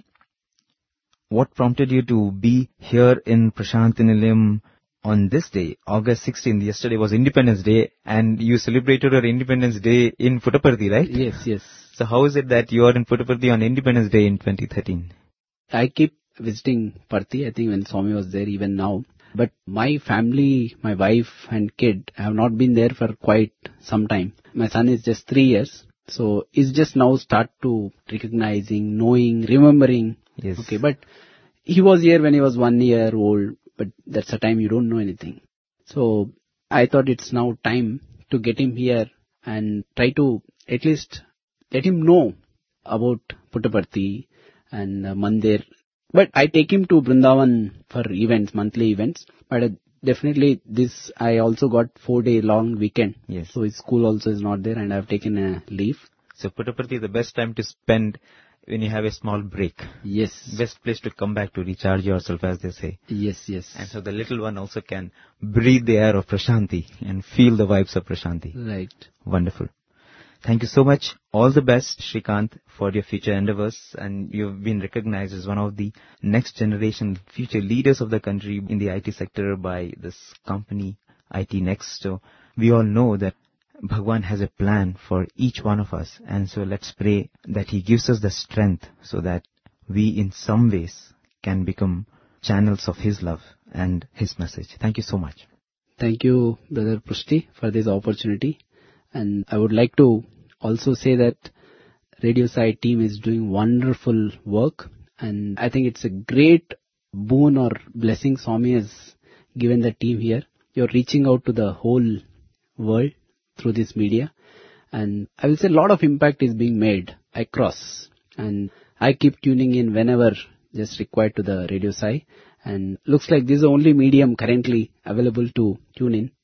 what prompted you to be here in Prasanthi Nilayam on this day, August sixteenth? Yesterday was Independence Day, and you celebrated your Independence Day in Puttaparthi, right? Yes, yes. So how is it that you are in Puttaparthi on Independence Day in twenty thirteen? I keep visiting Parthi, I think when Swami was there, even now. But my family, my wife and kid have not been there for quite some time. My son is just three years. So he's just now start to recognizing, knowing, remembering. Yes. Okay, but he was here when he was one year old, but that's the time you don't know anything. So I thought it's now time to get him here and try to at least let him know about Puttaparthi and uh, Mandir. But I take him to Vrindavan for events, monthly events. But uh, definitely this, I also got four day long weekend. Yes. So his school also is not there and I've taken a leave. So Puttaparthi is the best time to spend when you have a small break. Yes. Best place to come back to recharge yourself, as they say. Yes, yes. And so the little one also can breathe the air of Prasanthi and feel the vibes of Prasanthi. Right. Wonderful. Thank you so much. All the best, Shrikant, for your future endeavors. And you've been recognized as one of the next generation future leaders of the country in the I T sector by this company, I T Next. So we all know that Bhagwan has a plan for each one of us. And so let's pray that he gives us the strength so that we in some ways can become channels of his love and his message. Thank you so much. Thank you, Brother Prushti, for this opportunity. And I would like to also say that Radio Sai team is doing wonderful work. And I think it's a great boon or blessing Swami has given the team here. You're reaching out to the whole world through this media. And I will say a lot of impact is being made across. And I keep tuning in whenever just required to the Radio Sai. And looks like this is the only medium currently available to tune in.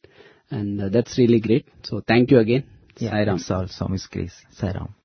And uh, that's really great. So thank you again. Yeah, Sai Ram. it's all Swami's grace. Sai Ram.